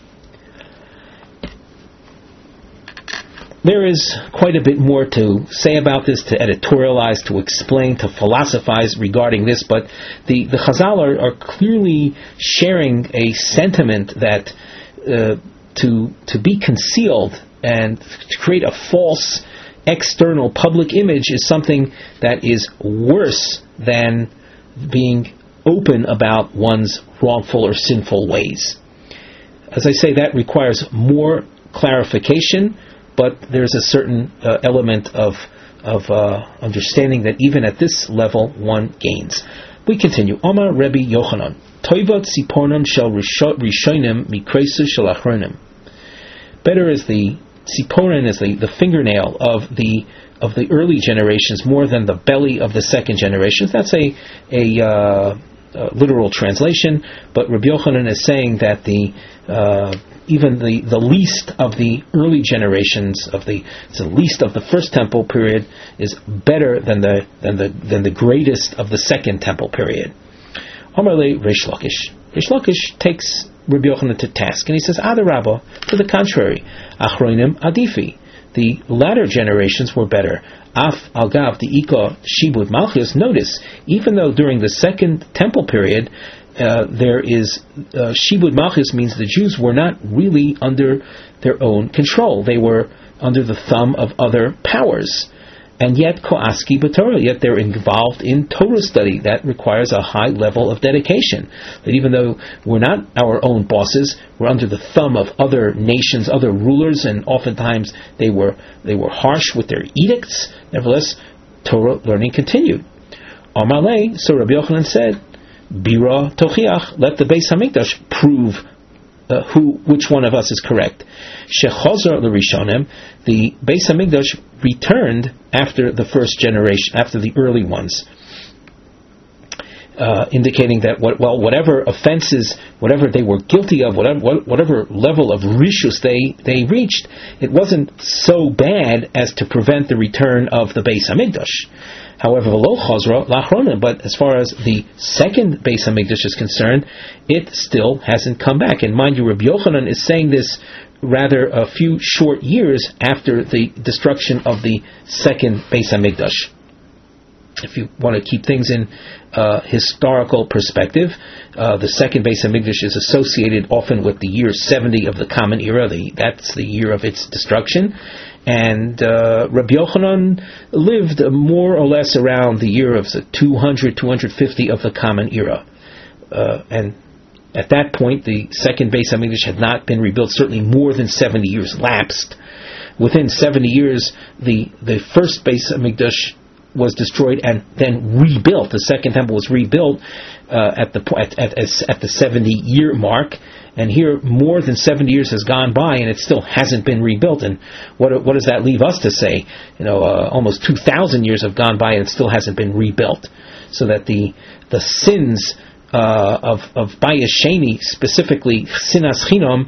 There is quite a bit more to say about this, to editorialize, to explain, to philosophize regarding this, but the Chazal are clearly sharing a sentiment that to be concealed and to create a false external public image is something that is worse than being open about one's wrongful or sinful ways. As I say, that requires more clarification, but there's a certain element of understanding that even at this level one gains. We continue. Amar Rebbe Yochanan, Toivat Sipornim shel Rishonim Mikresu shel Achronim. Better is the Siporin, is the fingernail of the early generations more than the belly of the second generation. That's a literal translation, but Rabbi Yochanan is saying that even the least of the early generations the least of the first temple period is better than the greatest of the second temple period. Amarle Reish Lakish. Reish Lakish takes Rabbi Yochanan to task, and he says, Adarabba, to the contrary, Achronim Adifi. The latter generations were better. Af Algav the Ika Shibud Malchus. Notice, even though during the second temple period there is Shibud Malchus means the Jews were not really under their own control. They were under the thumb of other powers. And yet, Koaski B'Torah, yet they're involved in Torah study. That requires a high level of dedication. That even though we're not our own bosses, we're under the thumb of other nations, other rulers, and oftentimes they were harsh with their edicts. Nevertheless, Torah learning continued. Amalei, so Rabbi Yochanan said, Bira Tochiach, let the Beis Hamikdash prove which one of us is correct. Shechazar l'Rishonim, the Beis Hamikdash returned after the first generation, after the early ones, indicating that whatever offenses, whatever they were guilty of, whatever level of rishus they reached, it wasn't so bad as to prevent the return of the Beis Hamikdash. However, v'lo chazra lachronim, but as far as the second Beis Hamikdash is concerned, it still hasn't come back. And mind you, Rabbi Yochanan is saying this rather a few short years after the destruction of the second Beis Hamikdash. If you want to keep things in historical perspective, the second Beis Hamikdash is associated often with the year 70 of the Common Era. That's the year of its destruction. And Rabbi Yochanan lived more or less around the year of 200, 250 of the Common Era. And at that point, the second Beis Hamikdash had not been rebuilt. Certainly more than 70 years lapsed. Within 70 years, the first Beis Hamikdash was destroyed and then rebuilt. The second temple was rebuilt at the 70-year mark. And here, more than 70 years has gone by, and it still hasn't been rebuilt. And what does that leave us to say? Almost 2,000 years have gone by, and it still hasn't been rebuilt. So that the sins of Bayis Sheni, specifically Sinas Chinom,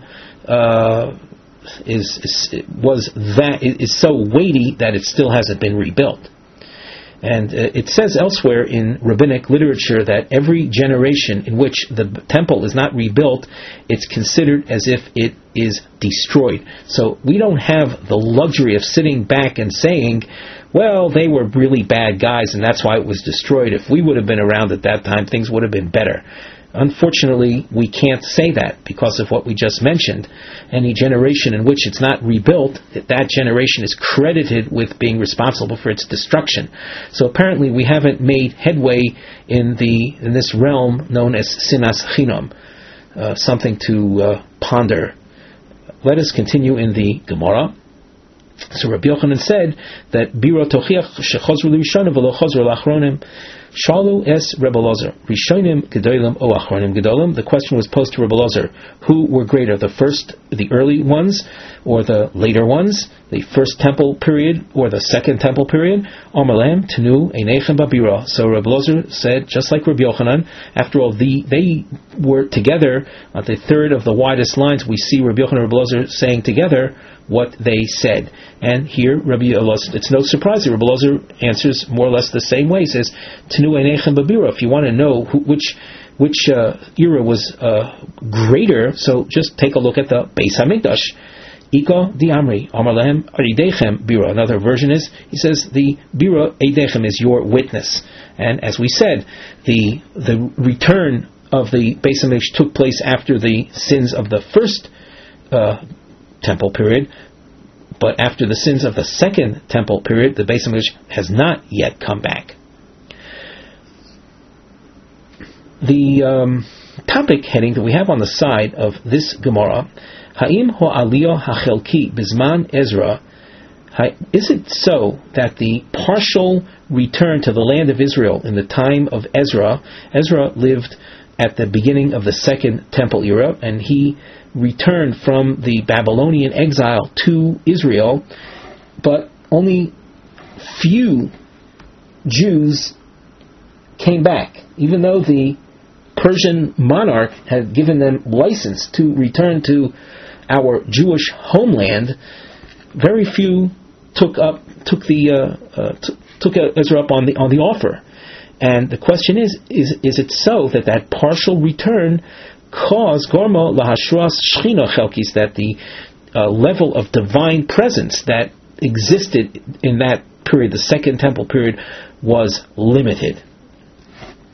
is so weighty that it still hasn't been rebuilt. And it says elsewhere in rabbinic literature that every generation in which the temple is not rebuilt, it's considered as if it is destroyed. So we don't have the luxury of sitting back and saying, well, they were really bad guys and that's why it was destroyed. If we would have been around at that time, things would have been better. Unfortunately, we can't say that because of what we just mentioned. Any generation in which it's not rebuilt, that generation is credited with being responsible for its destruction. So apparently we haven't made headway in this realm known as Sinas Chinom. Something to ponder. Let us continue in the Gemara. So Rabbi Yochanan said that Bira Tochiach shechazru l'Rishonim v'lo chazru l'achronim. Shalu es Rebbe Elazar, Rishonim Gedolim o Achronim Gedolim. The question was posed to Rebbe Elazar: who were greater, the early ones, or the later ones, the first temple period or the second temple period? Amalem Tenu Einechem Babira. So Rebbe Elazar said, just like Rabbi Yochanan, after all, they were together at the third of the widest lines. We see Rabbi Yochanan and Rebbe Elazar saying together what they said. And here, Rabbi Elazar, it's no surprise that Rabbi Elazar answers more or less the same way. He says, Tenu Einechem Babira. If you want to know which era was greater, so just take a look at the Beis Hamikdash. Iko di Amri, Amarlehem Aridechem Bira. Another version is, he says, the Bira Eidechem is your witness. And as we said, the return of the Beis Hamikdash took place after the sins of the first temple period, but after the sins of the second temple period, the Beis Hamikdash has not yet come back. The topic heading that we have on the side of this Gemara, Ha'im ho'aliyah ha'chelki bizman Ezra, is it so that the partial return to the land of Israel in the time of Ezra lived at the beginning of the second temple era, and he returned from the Babylonian exile to Israel, but only few Jews came back, even though the Persian monarch had given them license to return to our Jewish homeland. Very few took Ezra up on the offer, and the question is it so that partial return caused Gorma lahashras shchina chelkis, that the level of divine presence that existed in that period, the second temple period, was limited?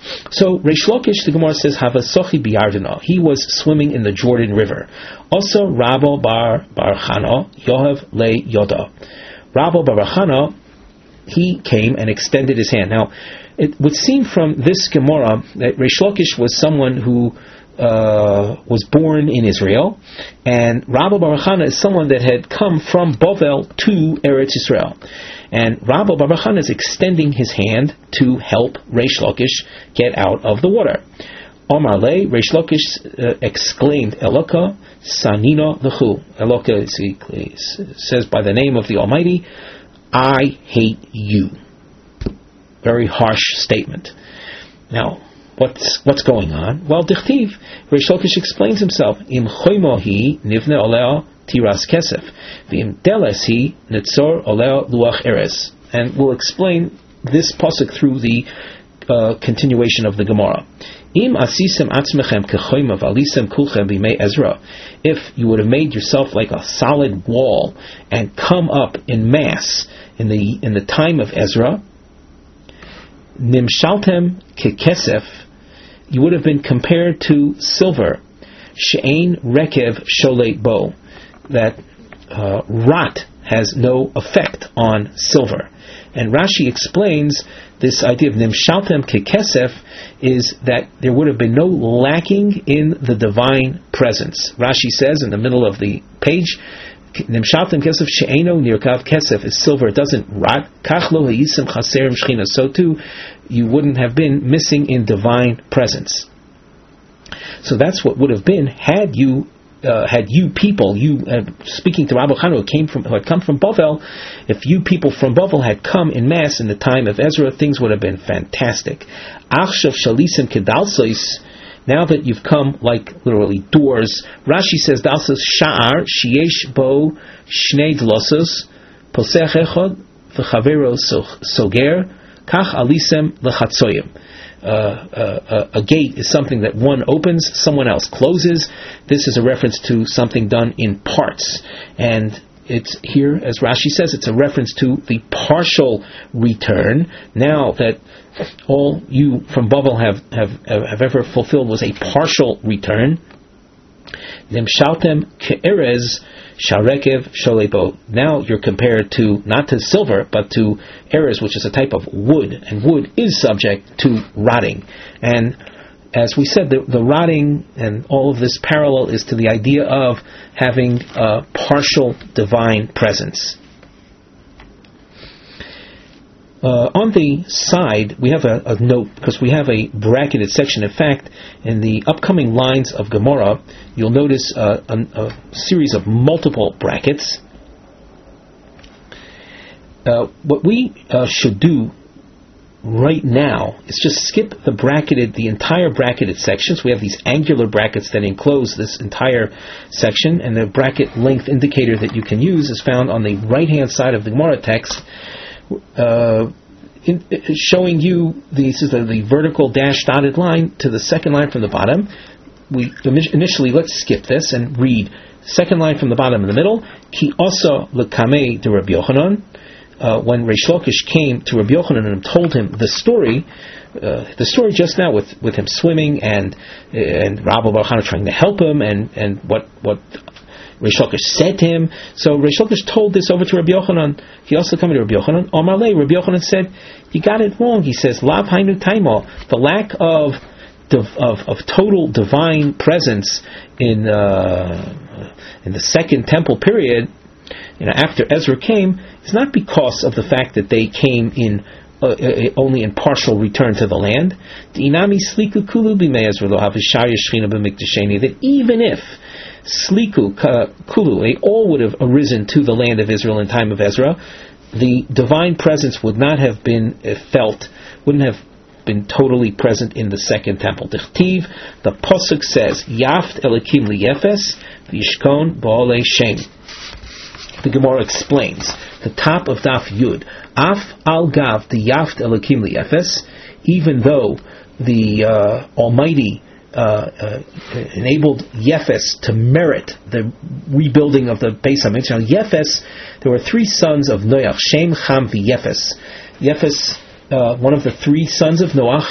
So Reish Lakish, the Gemara says, Havasochi biyardena. He was swimming in the Jordan River. Also, Rabbo bar Chana, Yohav le Yoda. Rabbo bar Chana, he came and extended his hand. Now, it would seem from this Gemara that Reish Lakish was someone who was born in Israel, and Rabbo bar Chana is someone that had come from Bovel to Eretz Yisrael. And Rabbo bar Chana is extending his hand to help Reish Lakish get out of the water. Omar le, Reish Lakish exclaimed, Eloka sanina lechu. Eloka says by the name of the Almighty, I hate you. Very harsh statement. Now, what's going on? Well, Dichtiv, Reish Lakish explains himself. Im choymohi nivne olea tiras kesef, v'im deles hi nitzor olea luach eres. And we'll explain this pasuk through the continuation of the Gemara. Im asisem atzmechem kechoyma v'alisem kulchem b'mei Ezra. If you would have made yourself like a solid wall and come up in mass in the time of Ezra, nimshaltem kekesef, you would have been compared to silver. She'ein rekev sholei bo, that rot has no effect on silver. And Rashi explains this idea of nimshaltem kekesef is that there would have been no lacking in the divine presence. Rashi says in the middle of the page, nimshaltem kesef she'eno nirkav kesef is silver, it doesn't rot. Kach lo hayisim chaserim shchina, so too you wouldn't have been missing in divine presence. So that's what would have been had you people, speaking to Rabbi Chana who had come from Bovel, if you people from Bovel had come in mass in the time of Ezra, things would have been fantastic. Achshav shalisim kedalsois, now that you've come like literally doors. Rashi says dalsos sha'ar sheyesh bo shnei dlosos posech echad v'chavero soger kach alisem lechatzoyim. A gate is something that one opens, someone else closes. This is a reference to something done in parts. And it's here, as Rashi says, it's a reference to the partial return. Now that all you from Bavel have ever fulfilled was a partial return. Nimshaltem ke'erez sharekev sholebo. Now you're compared to, not to silver, but to erez, which is a type of wood, and wood is subject to rotting. And as we said, the rotting and all of this parallel is to the idea of having a partial divine presence. On the side, we have a note, because we have a bracketed section. In fact, in the upcoming lines of Gemara, you'll notice a series of multiple brackets. What we should do right now is just skip the entire bracketed sections. We have these angular brackets that enclose this entire section, and the bracket length indicator that you can use is found on the right-hand side of the Gemara text, showing you the vertical dashed dotted line to the second line from the bottom. We initially, let's skip this and read second line from the bottom in the middle. Ki also lekamei de Rabbi Yochanan. When Reish Lakish came to Rabbi Yochanan and told him the story just now with him swimming and Rabbi bar Chana trying to help him and what Reish Lakish said to him. So Reish Lakish told this over to Rabbi Yochanan. He also came to Rabbi Yochanan. Omar le, Rabbi Yochanan said, you got it wrong. He says, Lav hainu taimo, the lack of total divine presence in the Second Temple period, after Ezra came, is not because of the fact that they came in only in partial return to the land. That even if Sliku Kulu, they all would have arisen to the land of Israel in time of Ezra, the divine presence would not have been felt, wouldn't have been totally present in the Second Temple. Dichtiv, the pasuk says, Yaft Elikim liyefes v'yishkon ba'olei shem. The Gemara explains, the top of Daf Yud, Af al Gav the Yaft Elikim liyefes, even though the Almighty enabled Yefes to merit the rebuilding of the Beis HaMikdash. Now, Yefes, there were three sons of Noach, Shem, Cham, Yefes. Yefes, one of the three sons of Noach,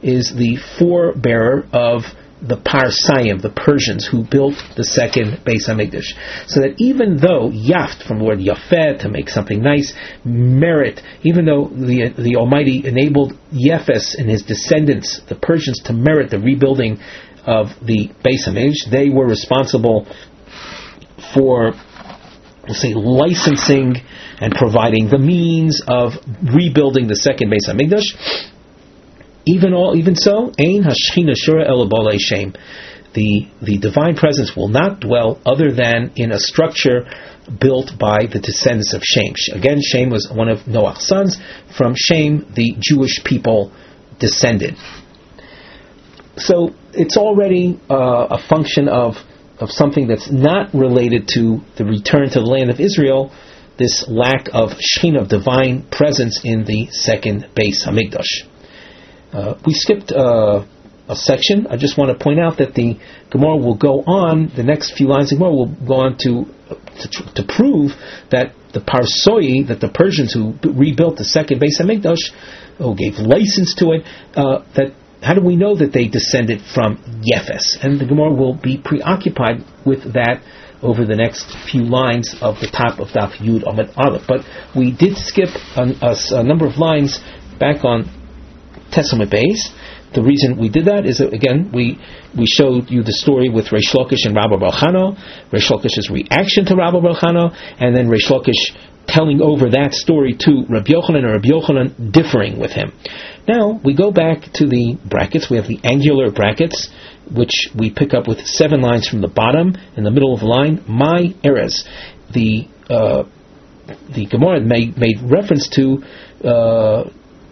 is the forebearer of the Parsayim, the Persians, who built the second Beis Hamikdash. So that even though Yaft, from the word Yafet, to make something nice, merit, even though the Almighty enabled Yefes and his descendants, the Persians, to merit the rebuilding of the Beis Hamikdash, they were responsible for, we'll say, licensing and providing the means of rebuilding the second Beis Hamikdash. Even so, Ein Hashchina Shura Ela B'olei Shem. The divine presence will not dwell other than in a structure built by the descendants of Shem. Again, Shem was one of Noah's sons. From Shem, the Jewish people descended. So it's already a function of something that's not related to the return to the land of Israel, this lack of Shechina, of divine presence in the second Beis Hamikdash. We skipped a section. I just want to point out that the Gemara will go on, the next few lines of Gemara will go on to prove that the Parsoi, that the Persians who rebuilt the second Beis Hamikdash, who gave license to it, that how do we know that they descended from Yefes? And the Gemara will be preoccupied with that over the next few lines of the top of Daf Yud Amud Aleph. But we did skip a number of lines back on Testament Beis. The reason we did that is that, again, we showed you the story with Reish Lakish and Rabbi Bar Chana, Reish Lakish's reaction to Rabbi Bar Chana, and then Reish Lakish telling over that story to Rabbi Yochanan, and Rabbi Yochanan differing with him. Now we go back to the brackets. We have the angular brackets, which we pick up with 7 lines from the bottom. In the middle of the line, my Erez. The Gemara made reference to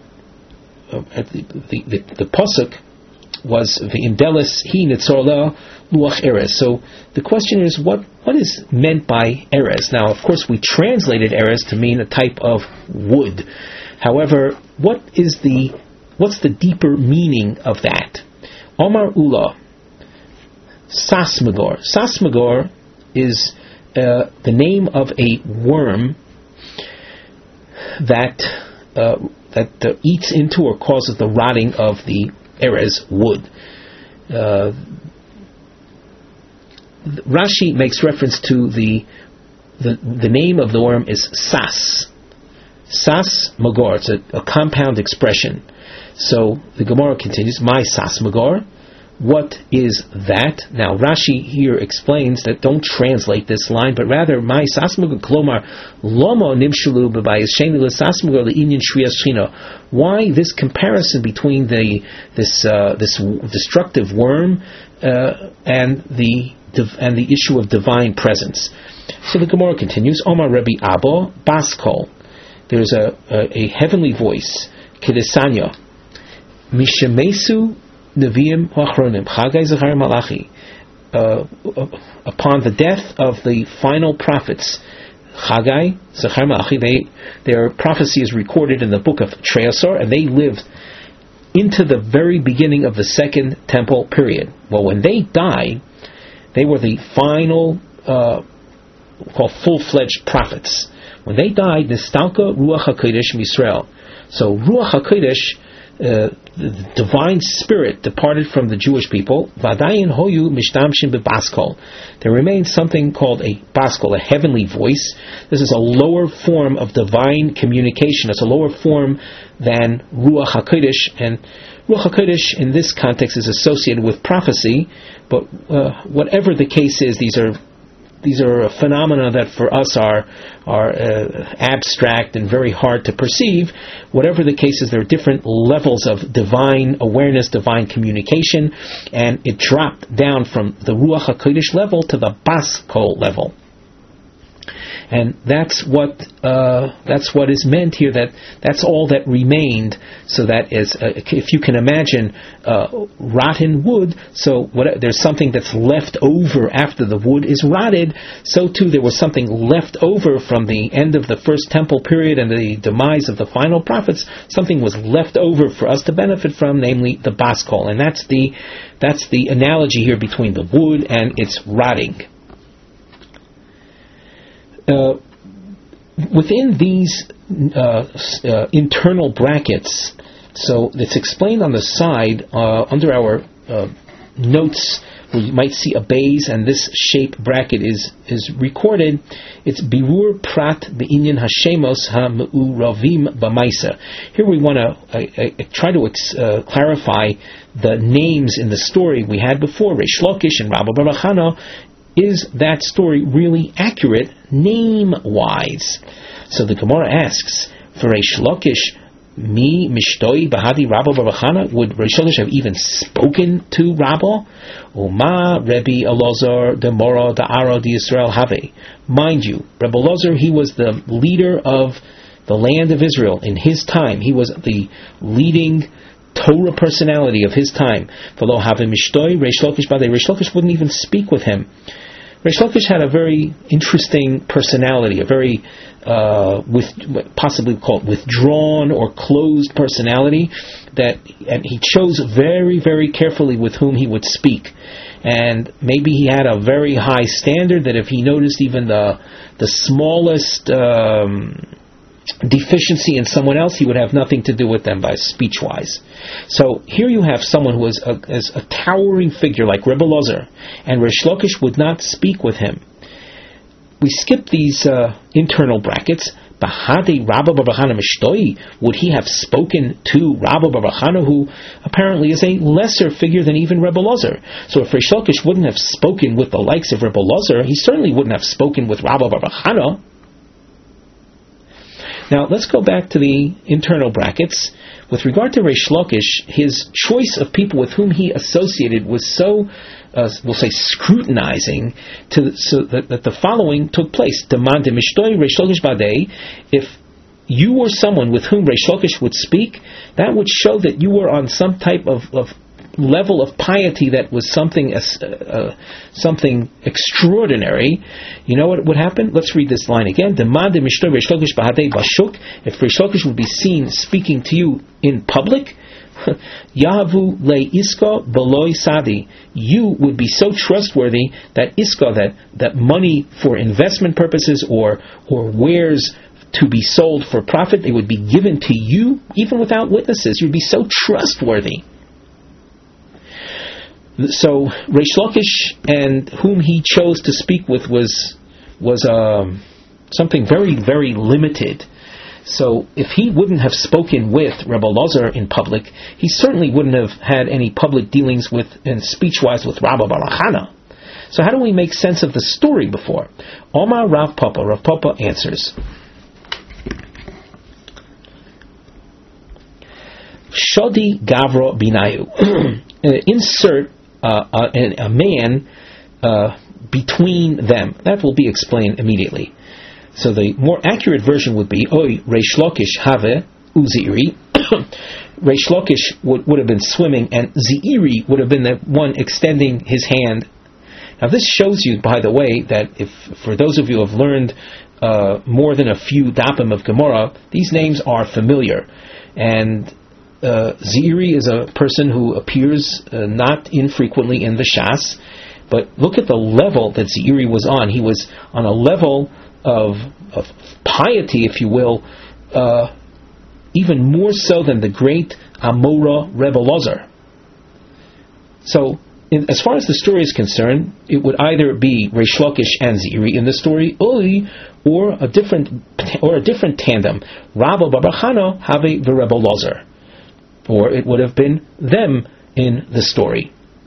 the pasuk was the Imdelis Hi Nitzorla Luach Erez. So the question is, what is meant by Erez? Now, of course, we translated Erez to mean a type of wood. However, what's the deeper meaning of that? Omar Ula Sasmagor. Sasmagor is the name of a worm that eats into or causes the rotting of the Erez wood. Rashi makes reference to the name of the worm is Sas. Sas Magor. It's a compound expression. So the Gemara continues, my Sas Magor. What is that? Now Rashi here explains that don't translate this line, but rather my sasmagor klomar lomo nimshulu b'bayis sheni l'sasmagor le'inyan shrias shchina. Why this comparison between this destructive worm and the issue of divine presence? So the Gemara continues, Omar Rabbi Abba Baskol. There's a heavenly voice, Kedesanya, Mishemesu Nevi'im Achronim, Chagai Zechariah Malachi, upon the death of the final prophets, Chagai, Zechariah Malachi, their prophecy is recorded in the book of Treasor, and they lived into the very beginning of the second temple period. Well, when they died, they were the final, called full-fledged prophets. When they died, Nistalka Ruach HaKodesh Misrael. So Ruach HaKodesh, the divine spirit, departed from the Jewish people. Vadayin hoyu mishtamshin bebaskol. There remains something called a baskol, a heavenly voice. This is a lower form of divine communication. It's a lower form than Ruach HaKodesh, and Ruach HaKodesh in this context is associated with prophecy. But whatever the case is, these are phenomena that for us are abstract and very hard to perceive. Whatever the case is, there are different levels of divine awareness, divine communication, and it dropped down from the Ruach HaKodesh level to the Bas Kol level. And that's what is meant here. That's all that remained. So that is, if you can imagine rotten wood. So there's something that's left over after the wood is rotted. So too, there was something left over from the end of the first temple period and the demise of the final prophets. Something was left over for us to benefit from, namely the Bas Kol. And that's the analogy here between the wood and its rotting. Within these internal brackets, So it's explained on the side under our notes, where you might see a base, and this shape bracket is recorded. It's Birur Prat Be'inyan Hashemos HaMe'uravim B'Maisa. Here we want to try to clarify the names in the story we had before, Reish Lakish and Rabba bar Chana. Is that story really accurate name-wise? So the Gemara asks, for Reish Lakish, Mi Mishtoi Bahadi Rabba bar Chana, would Reish Lakish have even spoken to Rabba? Uma Rebbe Elazar de Mora de Ara de Yisrael Have. Mind you, Rebbe Elazar, he was the leader of the land of Israel in his time. He was the leading Torah personality of his time. V'lo have mishtoi Reish Lakish badei. Reish Lakish wouldn't even speak with him. Reish Lakish had a very interesting personality, a very possibly called withdrawn or closed personality, and he chose very, very carefully with whom he would speak. And maybe he had a very high standard that if he noticed even the smallest deficiency in someone else, he would have nothing to do with them by speech-wise. So here you have someone who is a towering figure like Rebbe Elazar, and Reish Lakish would not speak with him. We skip these internal brackets. Bahadi Rabba bar Chana Mishtoi, would he have spoken to Rabba bar Chana, who apparently is a lesser figure than even Rebbe Elazar? So if Reish Lakish wouldn't have spoken with the likes of Rebbe Elazar, he certainly wouldn't have spoken with Rabba bar Chana. Now, let's go back to the internal brackets. With regard to Reish Lakish, his choice of people with whom he associated was so, we'll say, scrutinizing, so that the following took place. Demand mishtoi Reish Lakish badei. If you were someone with whom Reish Lakish would speak, that would show that you were on some type of level of piety that was something extraordinary. You know what would happen? Let's read this line again. Demand mishtoi Reish Lakish badei bashuk. If Reish Lakish would be seen speaking to you in public, Yahavu le iska beloy sadi, you would be so trustworthy that iska, that money for investment purposes or wares to be sold for profit, they would be given to you even without witnesses. You'd be so trustworthy. So Reish Lakish, and whom he chose to speak with, was something very, very limited. So if he wouldn't have spoken with Rebbe Elazar in public, he certainly wouldn't have had any public dealings with and speech-wise with Rabba bar Chana. So how do we make sense of the story before? Omar Rav Papa answers, Shodi Gavro Binayu. Insert a man between them. That will be explained immediately. So the more accurate version would be Oy Reish Lakish have Uzi'iri. Reish Lakish would have been swimming, and Zi'iri would have been the one extending his hand. Now this shows you, by the way, that if for those of you who have learned more than a few dapim of Gemara, these names are familiar. And Zi'iri is a person who appears not infrequently in the Shas, but look at the level that Zi'iri was on. He was on a level of piety, if you will, even more so than the great Amora Rebbe Elazar. So, as far as the story is concerned, it would either be Reish Lakish and Zi'iri in the story, or a different tandem, Rabba bar Chana have the Rebbe Elazar, or it would have been them in the story.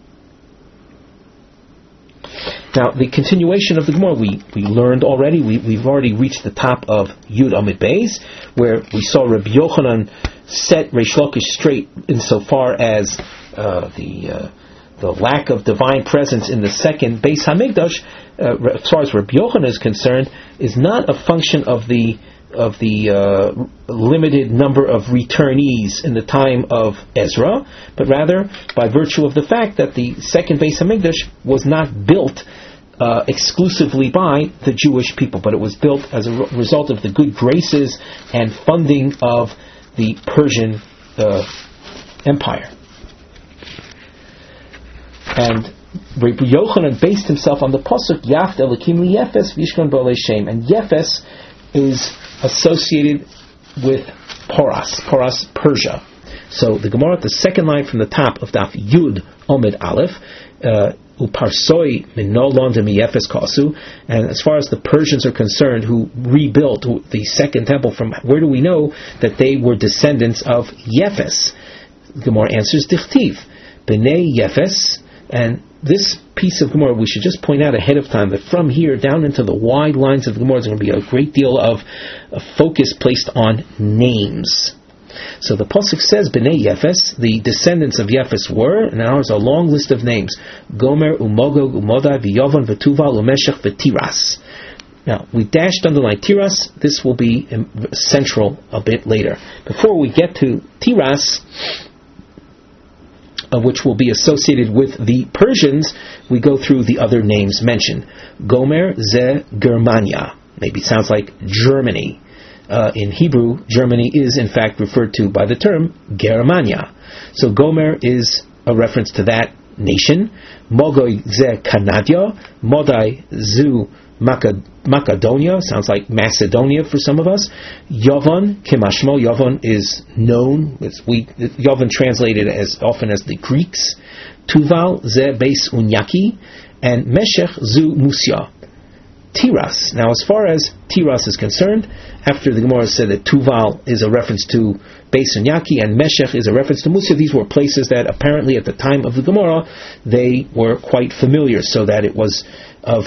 Now, the continuation of the Gemara, we learned already, we've already reached the top of Yud Amid Beis, where we saw Rabbi Yochanan set Reish Lakish straight insofar as the lack of divine presence in the second Beis Hamikdash, as far as Rabbi Yochanan is concerned, is not a function of the limited number of returnees in the time of Ezra, but rather by virtue of the fact that the second Beis Hamikdash was not built exclusively by the Jewish people, but it was built as a result of the good graces and funding of the Persian Empire. And Rabbi Yochanan based himself on the pasuk Yaft Elokim li Yefes v'Yishkon bo Shem, and Yefes is associated with Poras, Persia. So the Gemara at the second line from the top of Daf Yud Omid Aleph, Uparsoi Minolon de Miyefes Kasu, and as far as the Persians are concerned, who rebuilt the second temple, from where do we know that they were descendants of Yefes? The Gemara answers Dichtiv, Bnei Yefes, and this piece of Gemara, we should just point out ahead of time that from here down into the wide lines of the Gemara, there's going to be a great deal of focus placed on names. So the pasuk says, Bnei Yefes, the descendants of Yefes were, and now there's a long list of names: Gomer, Umogog, Umodai, V'Yovan, V'Tuval, Umeshech, V'Tiras. Now, we dashed underline Tiras. This will be central a bit later. Before we get to Tiras, which will be associated with the Persians, we go through the other names mentioned. Gomer ze Germania. Maybe it sounds like Germany. In Hebrew, Germany is in fact referred to by the term Germania. So Gomer is a reference to that nation. Mogoy ze Kanadia. Modai zu Macedonia, sounds like Macedonia for some of us. Yavon, Kimashmo, Yavon is known. Yavon translated as often as the Greeks. Tuval, Ze Beis Unyaki, and Meshech Zu Musya. Tiras. Now, as far as Tiras is concerned, after the Gemara said that Tuval is a reference to Beis Unyaki and Meshech is a reference to Musya, these were places that apparently at the time of the Gemara they were quite familiar, so that it was of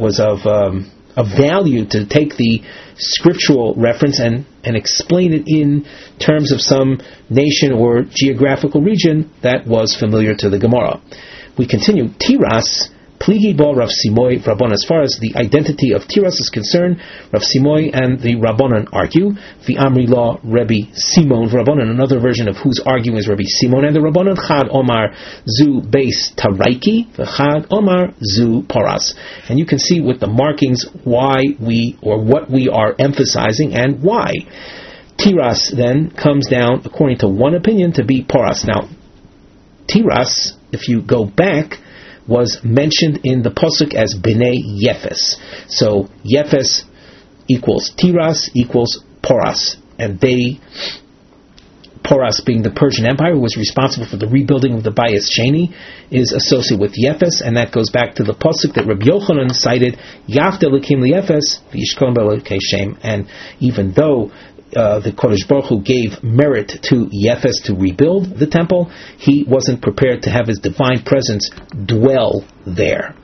value to take the scriptural reference and explain it in terms of some nation or geographical region that was familiar to the Gemara. We continue. Tiras, Pligi Bo Rav Simoy Rabbanan. As far as the identity of Tiras is concerned, Rav Simoy and the Rabbanan argue. The Amri Law Rebbe Simon Rabbanan, another version of whose arguing is Rebbe Simon, and the Rabbanan Chad Omar Zu Beis Taraiki, the Chad Omar Zu Paras. And you can see with the markings why we, or what we are emphasizing and why. Tiras then comes down, according to one opinion, to be Paras. Now, Tiras, if you go back, was mentioned in the pasuk as Bnei Yefes. So Yefes equals Tiras equals Poras, and Poras being the Persian Empire, who was responsible for the rebuilding of the Bayis Sheni, is associated with Yefes, and that goes back to the pasuk that Rabbi Yochanan cited, Yafta Lekim Yefes V'Yishkon B'Elokei Shem. And even though the Kodesh Baruch Hu gave merit to Yefes to rebuild the temple, he wasn't prepared to have his divine presence dwell there.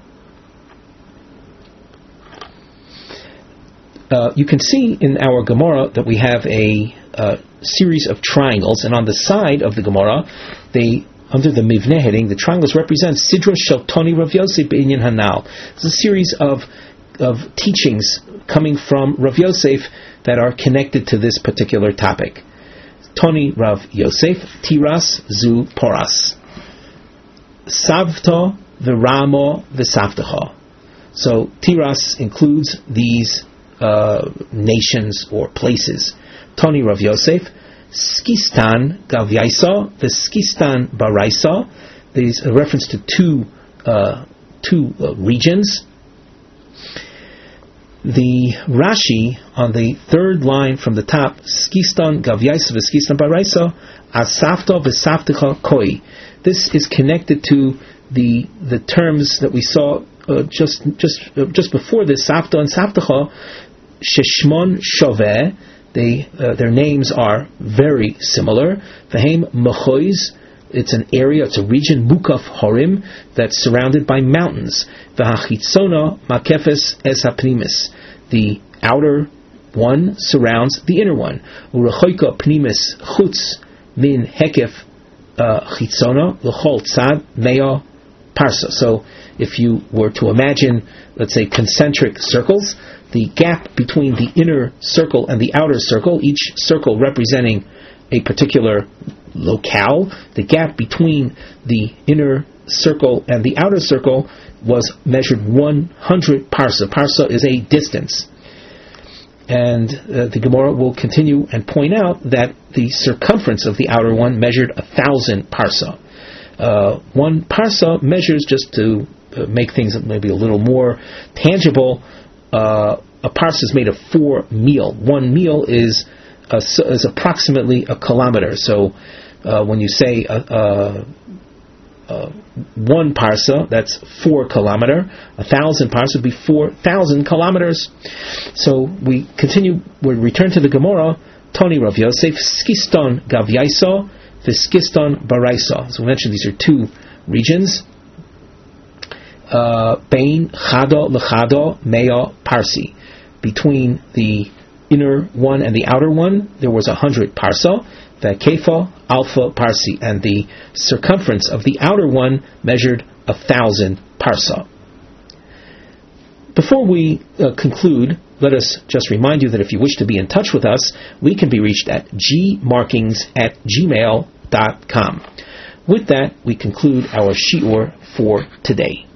You can see in our Gemara that we have a series of triangles, and on the side of the Gemara, under the Mivneh heading, the triangles represent Sidra Shel Toni Rav Yosef B'Inyan Hanal. It's a series of teachings coming from Rav Yosef that are connected to this particular topic. Toni Rav Yosef, Tiras Zu Poras. Savta V'Ramo V'Savtacha. So Tiras includes these nations or places. Toni Rav Yosef, Skistan Gavyaisa, the Skistan Baraisa. There's a reference to two regions. The Rashi on the third line from the top, Skistan Gavyaisa v'Skistan Baraisa, Asafta v'Saftecha Koi. This is connected to the terms that we saw just before this, Safta and Saftecha, Sheshmon Shoveh. Their names are very similar. V'heim Mechois. It's an area, it's a region, Mukaf Horim, that's surrounded by mountains. V'hachitzona makefes es hapnimis. The outer one surrounds the inner one. Urechoika pnimis chutz min hekef chitzona l'chol tzad mea parsa. So, if you were to imagine, let's say, concentric circles, the gap between the inner circle and the outer circle, each circle representing a particular locale, the gap between the inner circle and the outer circle was measured 100 parsa. Parsa is a distance. And the Gemara will continue and point out that the circumference of the outer one measured 1,000 parsa. One parsa measures, just to make things maybe a little more tangible, a parsa is made of 4 meal. 1 meal is approximately a kilometer. So when you say 1 parsa, that's 4 kilometer. 1,000 parsa would be 4,000 kilometers. So we return to the Gemara. Toni Rav Yosef, Skiston Gavyaiso, Viskiston Baraiso. So we mentioned these are 2 regions. Bein Chado Lechado Mea Parsi. Between the inner one and the outer one, there was 100 parsa. The Kefa Alpha Parsi, and the circumference of the outer one measured 1,000 parsa. Before we conclude, let us just remind you that if you wish to be in touch with us, we can be reached at gmarkings@gmail.com. With that, we conclude our shiur for today.